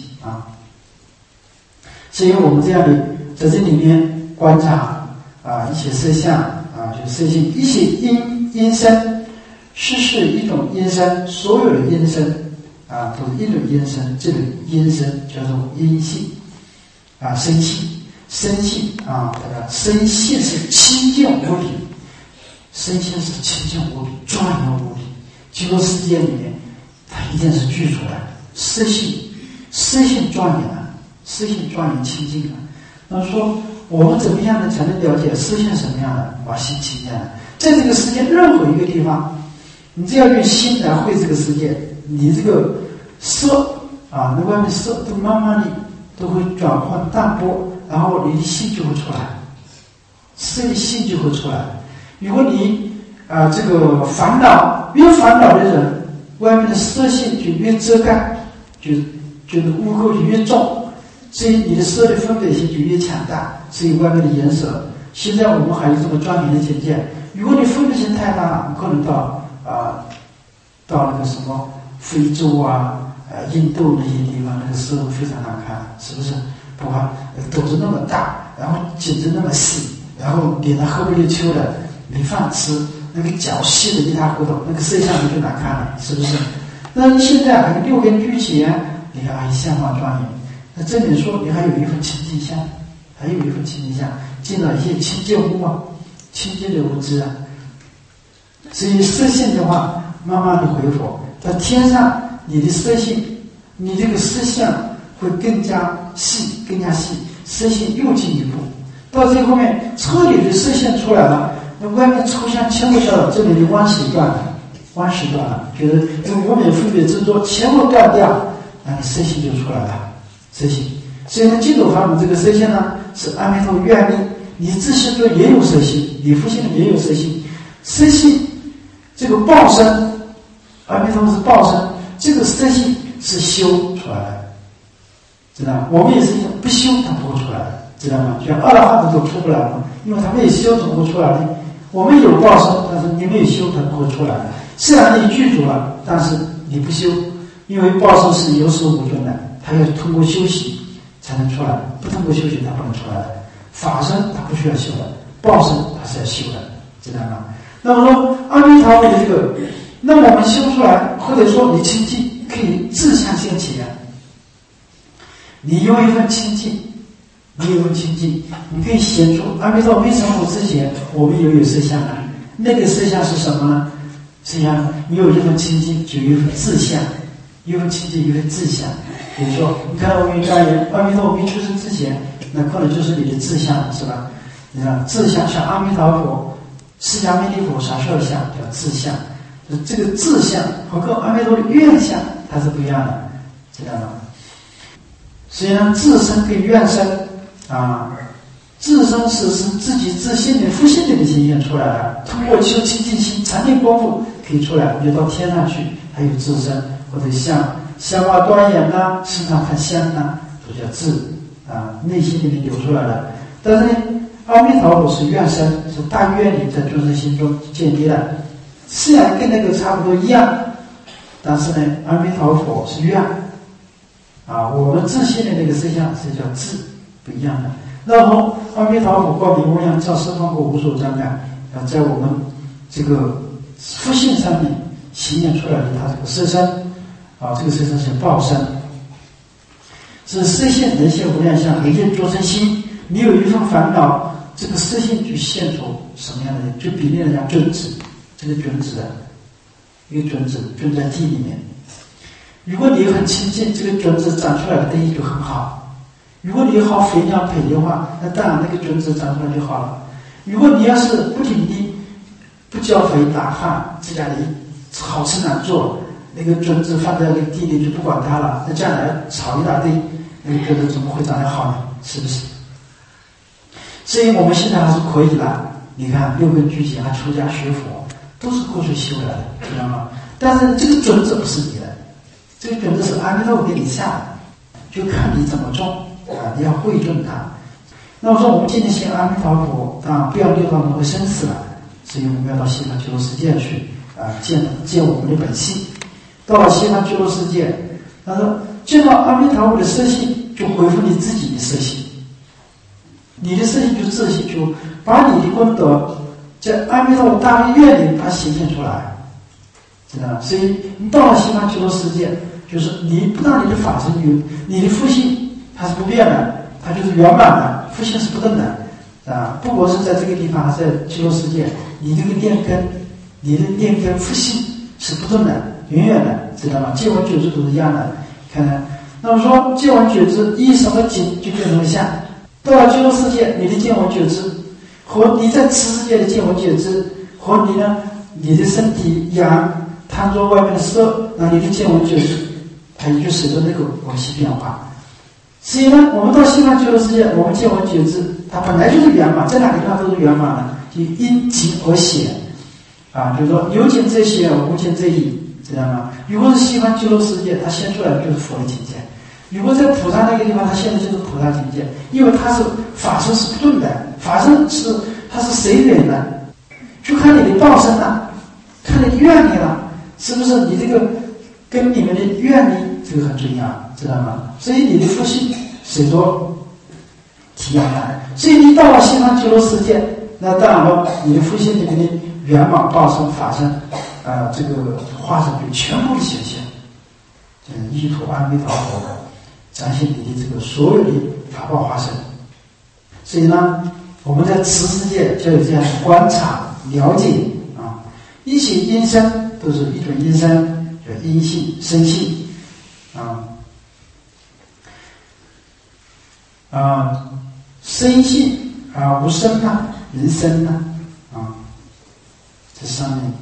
所以我们这样的在这里面观察一些色相就色性，一些音声，是一种音声，所有的音声都是一种音声，这种音声叫做音性声性声性是清净无比，声性是清净无比，庄严无比，极乐世界里面它一定是具足的色性庄严色性庄严清净那么说我们怎么样呢才能了解色性什么样的把心清净呢？在这个世界任何一个地方，你只要用心来会这个世界，你这个色那外面色都慢慢的都会转换淡薄，然后你的心就会出来，色的性就会出来。如果你这个烦恼越烦恼的人，外面的色性就越遮盖，就污垢就越重，所以你的色的分别性就越强大，所以外面的颜色。现在我们还有这么庄严的境界，如果你分别心太大，你可能到那个什么非洲印度那些地方，那个色非常难看，是不是？不管肚子那么大，然后颈子那么细，然后脸上黑不溜秋的，没饭吃，那个脚细的一塌糊涂，那个色相就难看了，是不是？那你现在还有6根俱全，你看相貌庄严，那证明说你还有一份清净相，见到一些清净物清净的物质所以色性的话，慢慢的回佛，在天上你的色性，你这个色相会更加细，色性又进一步，到最后面彻底的色性出来了，那外面抽象全部掉了，这里的弯时断了，就是这无明分别执着全部断掉，那你色性就出来了，色性。所以呢，净土法门这个色性呢，是阿弥陀愿力，你自性中也有色性，你佛性也有色性，色性这个报身，阿弥陀是报身，这个色性是修出来的，知道吗？我们也是不修它不会出来的，知道吗？就像阿罗汉都出不来了，因为他没有修怎么会出来的？我们有报身，但是你没有修它不会出来的。虽然你具足了，但是你不修，因为报身是有始无终的，它要通过修习才能出来，不通过修习它不能出来的。法身它不需要修的，报身它是要修的，知道吗？那么说阿弥陀佛的这个，那我们修出来，或者说你清净可以自相现起你有一份清净，你可以显出阿弥陀佛没成佛之前，我们也有色相那个色相是什么呢？色相你有一份清净，就有一份自相，一份清净，一份自相。比如说，你看到我们庄严，阿弥陀佛没出生之前，那可能就是你的自相，是吧？你看自相像阿弥陀佛、释迦牟尼佛闪烁相叫自相，这个自相和跟阿弥陀的愿相它是不一样的，知道吗？所以呢，自身跟愿身自身是自己自心的复性的显现出来了，通过修清净心、禅定功夫可以出来，就到天上去，还有自身或者像香花端严呐，身上看香呐，都叫自内心里面流出来了。但是呢，阿弥陀佛是愿身，是大愿力在众生心中建立了，虽然跟那个差不多一样，但是呢，阿弥陀佛是愿我们自信的那个实相是叫自，不一样的。那么阿弥陀佛光明无量，照十方国无所障碍，在我们这个复性上面显现出来的他这个色身这个色身是报身，是色性人现无量相，一念着生心。你有一份烦恼，这个色性就现出什么样的人？就比例来讲，准子，这个准子一个准子准在地里面。如果你很亲近，这个准子长出来的东西就很好。如果你好肥养培的话，那当然那个种子长出来就好了。如果你要是不停地不浇肥打旱，这家里好吃难做，那个种子放在那个地里就不管它了，那将来炒一大堆，那个种子怎么会长得好呢？是不是？所以我们现在还是可以的。你看六根具结还出家学佛，都是过去修来的，知道吗？但是这个种子不是你的，这个种子是阿弥陀佛给你下的，就看你怎么种。你要会种它。那么说，我们今天信阿弥陀佛，当然不要六道轮回生死了，所以我们要到西方极乐世界去见我们的本性。到了西方极乐世界，他说见到阿弥陀佛的色性，就恢复你自己的色性。你的色性就是自性，就把你的功德在阿弥陀佛大悲愿里把它显现出来，知道吗？所以你到了西方极乐世界，就是你不但你的法身有，你的复性它是不变的，它就是圆满的，复性是不动的不过是在这个地方还是在极乐世界，你这个念根复性是不动的，永远的，知道吗？见闻觉知都是一样的。看看，那么说见闻觉知依什么境就变成了相。到了极乐世界，你的见闻觉知和你在此世界的见闻觉知和你的身体阳贪着外面的色，那你的见闻觉知它也就随着那个关系变化。所以呢，我们到西方极乐世界，我们见闻觉知它本来就是圆满，在哪个地方都是圆满的，就因境而显就是说有境则显，无境则隐，知道吗？如果是西方极乐世界，它现出来的就是佛的境界；如果在菩萨那个地方，它现在就是菩萨境界，因为它是法身是不动的，法身它是随缘的，就看你的报身了，看你的愿力了，是不是？你这个跟你们的愿力这个很重要，知道吗？所以你的复性随着体验来，所以你到了西方极乐世界，那当然了，你的复性里面的圆满报身法身这个化身就全部的显现，依托阿弥陀佛展现你的这个所有的法报化身。所以呢，我们在此世界就有这样的观察了解一切因身都是一种因身，叫因性生性生性无生人生这上面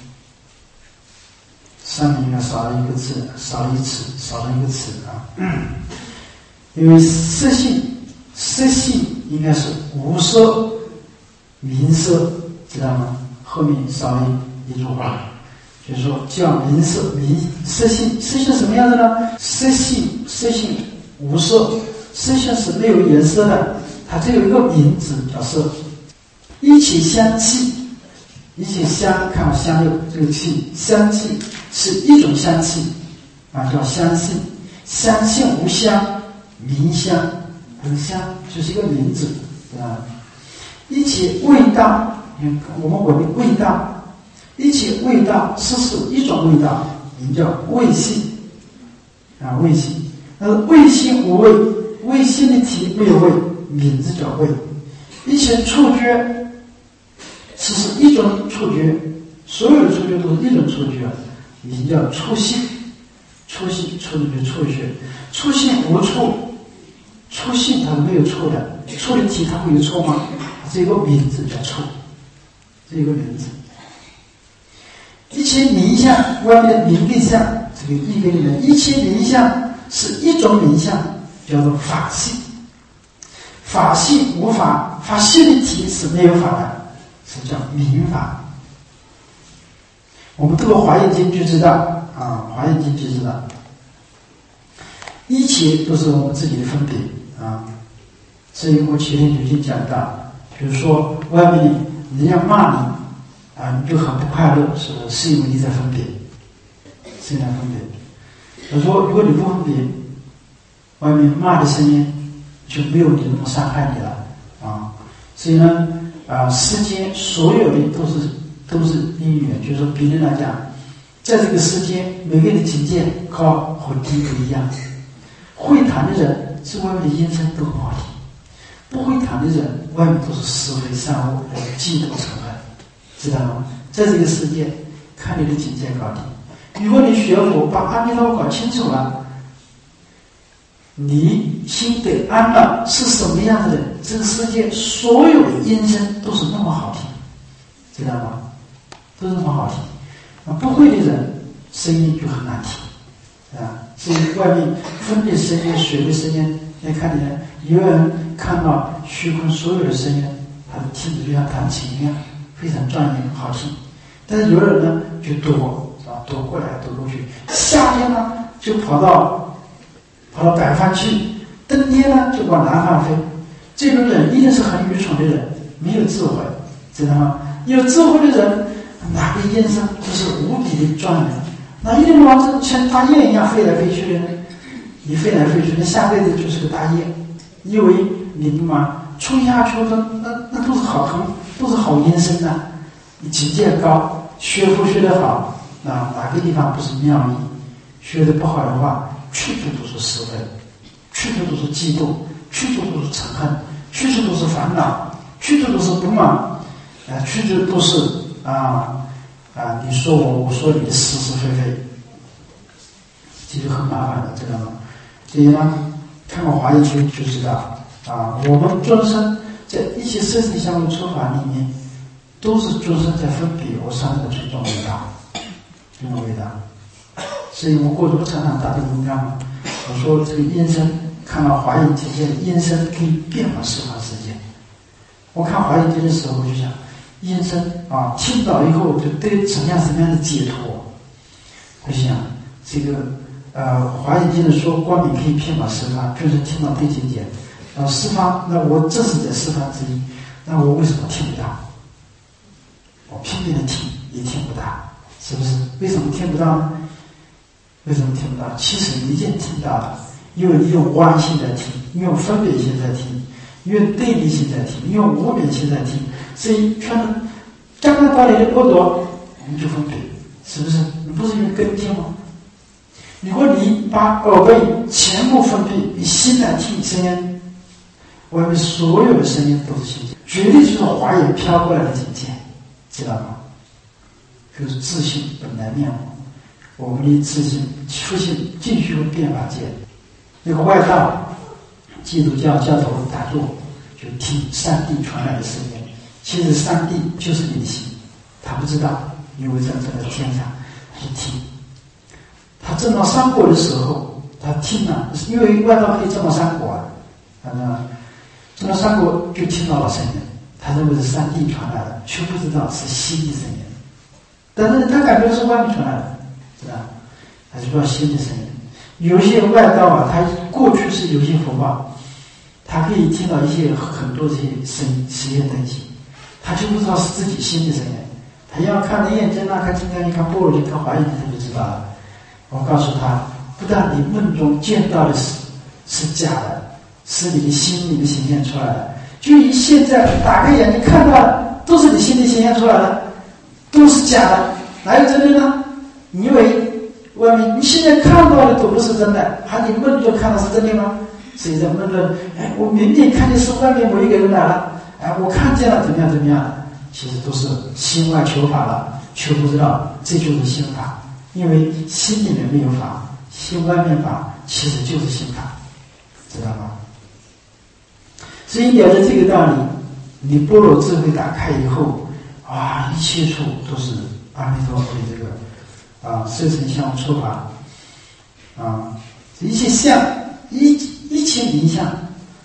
应该少了一个字，少了一个词因为色性应该是无色名色，知道吗？后面少了一句话，就是说叫名色色性什么样的呢？色性无色，色性是没有颜色的，它只有一个名字叫色。一切香气，一切香，看香有这个气，香气是一种香气叫香性。香性无香，名香无香，就是一个名字一切味道，我们闻的味道，一切味道是一种味道，名叫味性味性。味性无味，味性的体没有味，名字叫味。一切触觉是一种触觉，所有的触觉都是一种触觉，名叫触性。触性触觉触觉，触性无触，触性它是没有触的，触的体它会有触吗？这个名字叫触，这个名字。一切名相，外面的名利相，这个一个里面，一切名相是一种名相，叫做法性。 法性无法，法性的体是没有法的，是叫明法。我们读过《华严经》就知道啊，《华严经》就知道，一切都是我们自己的分别啊。所以我前天就已经讲到，比如说外面人家骂你啊，你就很不快乐，是因为你在分别，是因为分别。我说，如果你不分别，外面骂的声音就没有你那么伤害你了啊。所以呢，世间所有的都是因缘，就是说，别人来讲，在这个世间，每个人的境界高和低不一样。会谈的人是外面的音声都很好听，不会谈的人外面都是是非善恶、嫉妒嗔恨，知道吗？在这个世界，看你的境界高低。如果你学佛，把阿弥陀佛搞清楚了，你心得安乐是什么样子的？这个世界所有的音声都是那么好听，知道吗？都是那么好听。不会的人声音就很难听啊。所以外面风的声音、水的声音，你看见有人看到虚空所有的声音，他听着就像弹琴一样，非常庄严好听。但是有的人呢就躲过来躲过去，夏天呢就跑到北方去，冬天呢就往南方飞。这种人一定是很愚蠢的人，没有智慧，知道吗？有智慧的人，哪个音声就是无比的庄严。那一定往这像大雁一样飞来飞去的，你飞来飞去，那下辈子就是个大雁。因为你嘛，春夏秋冬，那都是好听，都是好音声的。你境界高，学佛学得好，哪个地方不是妙意？学得不好的话，处处都是是非，处处都是嫉妒，处处都是嗔恨，处处都是烦恼，处处都是不满，处处都是你说我说你，是是非非，这就很麻烦的，知道吗？所以呢，看过《华严经》就知道我们众生在一切色身相位处法里面，都是众生在分别我上的种种伟大，这种伟大。所以我过去常常打这个文章嘛，我说这个音声，看到《华严经》的音声可以变化十方世界。我看《华严经》的时候，我就想。音声听到以后就对什么样的解脱？我想这个华严经的说光明可以遍满十方，就是听到对境界。十方，那我这是在十方之一，那我为什么听不到？我拼命的听也听不到，是不是？为什么听不到呢？为什么听不到？其实你已经听到了，因为你用妄心在听，你用分别心在听，你用对立心在听，你用无明心在听。所以全刚刚把你的耳朵，我们就分别，是不是？你不是用根听吗？如果你把耳背全部分别，以心来听声音，外面所有的声音都是心界，绝对就是华严飘过来的境界，知道吗？就是自性本来面目，我们的自性出现进去变法界。那个外道，基督教教头打坐，就听上帝传来的声音。其实上帝就是你的心，他不知道，因为在天上，他去听。他证到三果的时候，他听了，因为外道可以证到三果证到三果就听到了声音，他认为是上帝传来的，却不知道是心的声音。但是他感觉是外面传来的，是吧？他就知道心的声音。有些外道他过去是有些福报，他可以听到一些很多这些实验东西。他就不知道是自己心的声音，他要看《眼睛看《金刚经》、看《般若经》、看《华严经》，他就知道了。我告诉他，不但你梦中见到的是假的，是你的心里面显现出来的。就你现在打开眼睛看到的，都是你心里显现出来的，都是假的，哪有真的呢？你以为外面你现在看到的都不是真的，还你梦中看到是真的吗？所以在梦中，我明明看见是外面某一个人来了。我看见了怎么样，其实都是心外求法了，却不知道这就是心法。因为心里面没有法，心外面法其实就是心法，知道吗？所以了解这个道理，你般若智慧打开以后，一切处都是阿弥陀佛的这个色身相处法一切相一切名相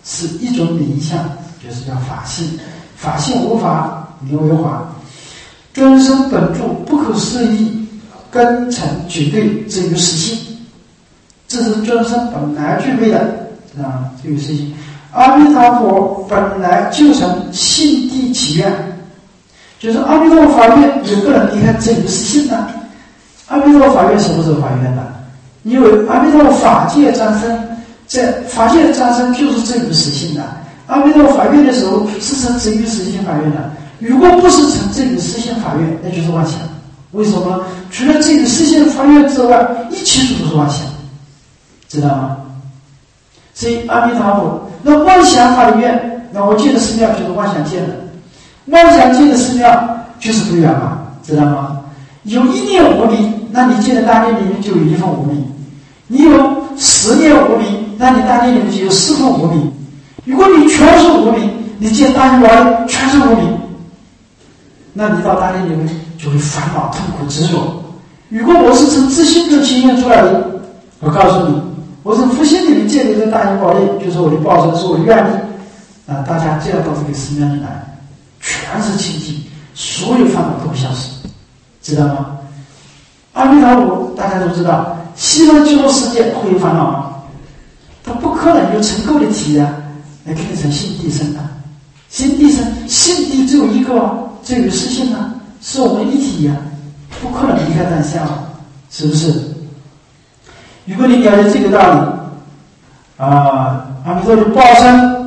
是一种名相，就是叫法性。法性无法名为法。尊生本住不可思议，根尘绝对这个实性，这是尊生本来具备的啊，这个实性。阿弥陀佛本来就成性地起愿，就是阿弥陀佛法院有个人离开这个实性呢？阿弥陀佛法院什么时候法院的？因为阿弥陀佛法界诞生，在法界的诞生就是这个实性的。阿弥陀佛法院的时候是成这个实性法院的。如果不是成这个实性法院，那就是妄想。为什么？除了这个实性法院之外，一切都是妄想，知道吗？所以阿弥陀佛，那妄想法院，那我建的寺庙就是妄想建的，妄想建的寺庙就是不圆满，知道吗？有一念无明，那你建的大念里面就有一份无明；你有10念无明，那你大念里面就有4份无明。如果你全是无明，你建大念宝全是无明，那你到大念里面就会烦恼、痛苦、执着。如果我是从自心中经验出来的，我告诉你，我从佛心里面建立的大念宝业，就是我的报身，是我的愿力啊！大家这样到这个寺庙里来，全是清净，所有烦恼都会消失，知道吗？阿弥陀佛，大家都知道，西方极乐世界会有烦恼吗？它不可能有成垢的体啊，那肯定成性地生啊。心地生，性地只有一个啊，只有实性啊，是我们一体啊，不可能离开单相啊，是不是？如果你了解这个道理啊，阿弥陀佛报身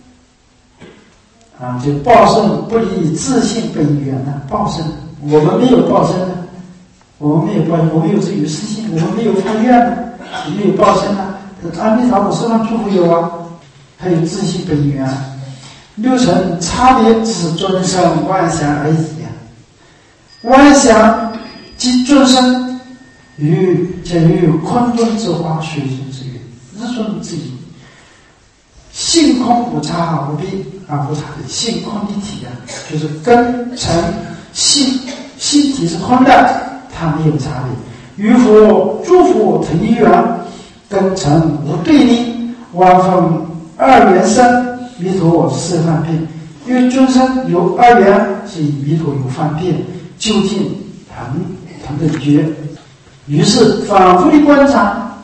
啊，就报身不离自性本源的报身，我们没有报身的，我们没有报身，我们有自有实性，我们没有发愿的，没有报身的。阿弥陀佛十方诸佛有啊，还有自性本源。六尘差别只是尊生万象而已啊，万象即尊生，见于坤顿之花，水中之月，日中之影，性空无差无别啊，无差别，性空一体啊，就是根尘性体是空的，它没有差别。于佛诸佛同一缘，根尘无对立，万分二元生。弥陀是方便，因为众生有二元，所以弥陀有方便，究竟同等觉。于是反复的观察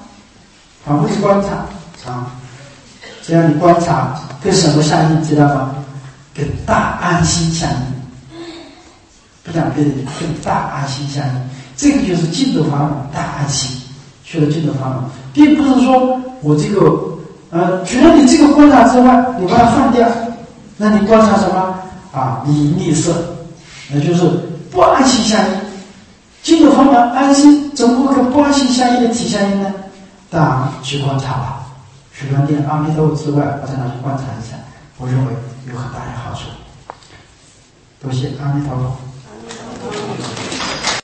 啊，这样的观察跟什么相应，知道吗？跟大安心相应。不讲别的，跟大安心相应。这个就是净土法门大安心，学了净土法门，并不是说我这个。除了你这个观察之外，你把它放掉，那你观察什么啊？你吝啬，那就是不安心相应。净土法门安心，怎么会跟不安心相应的体相应呢？当然去观察吧，除了念阿弥陀佛之外，我再拿去观察一下，我认为有很大的好处。多谢阿弥陀佛。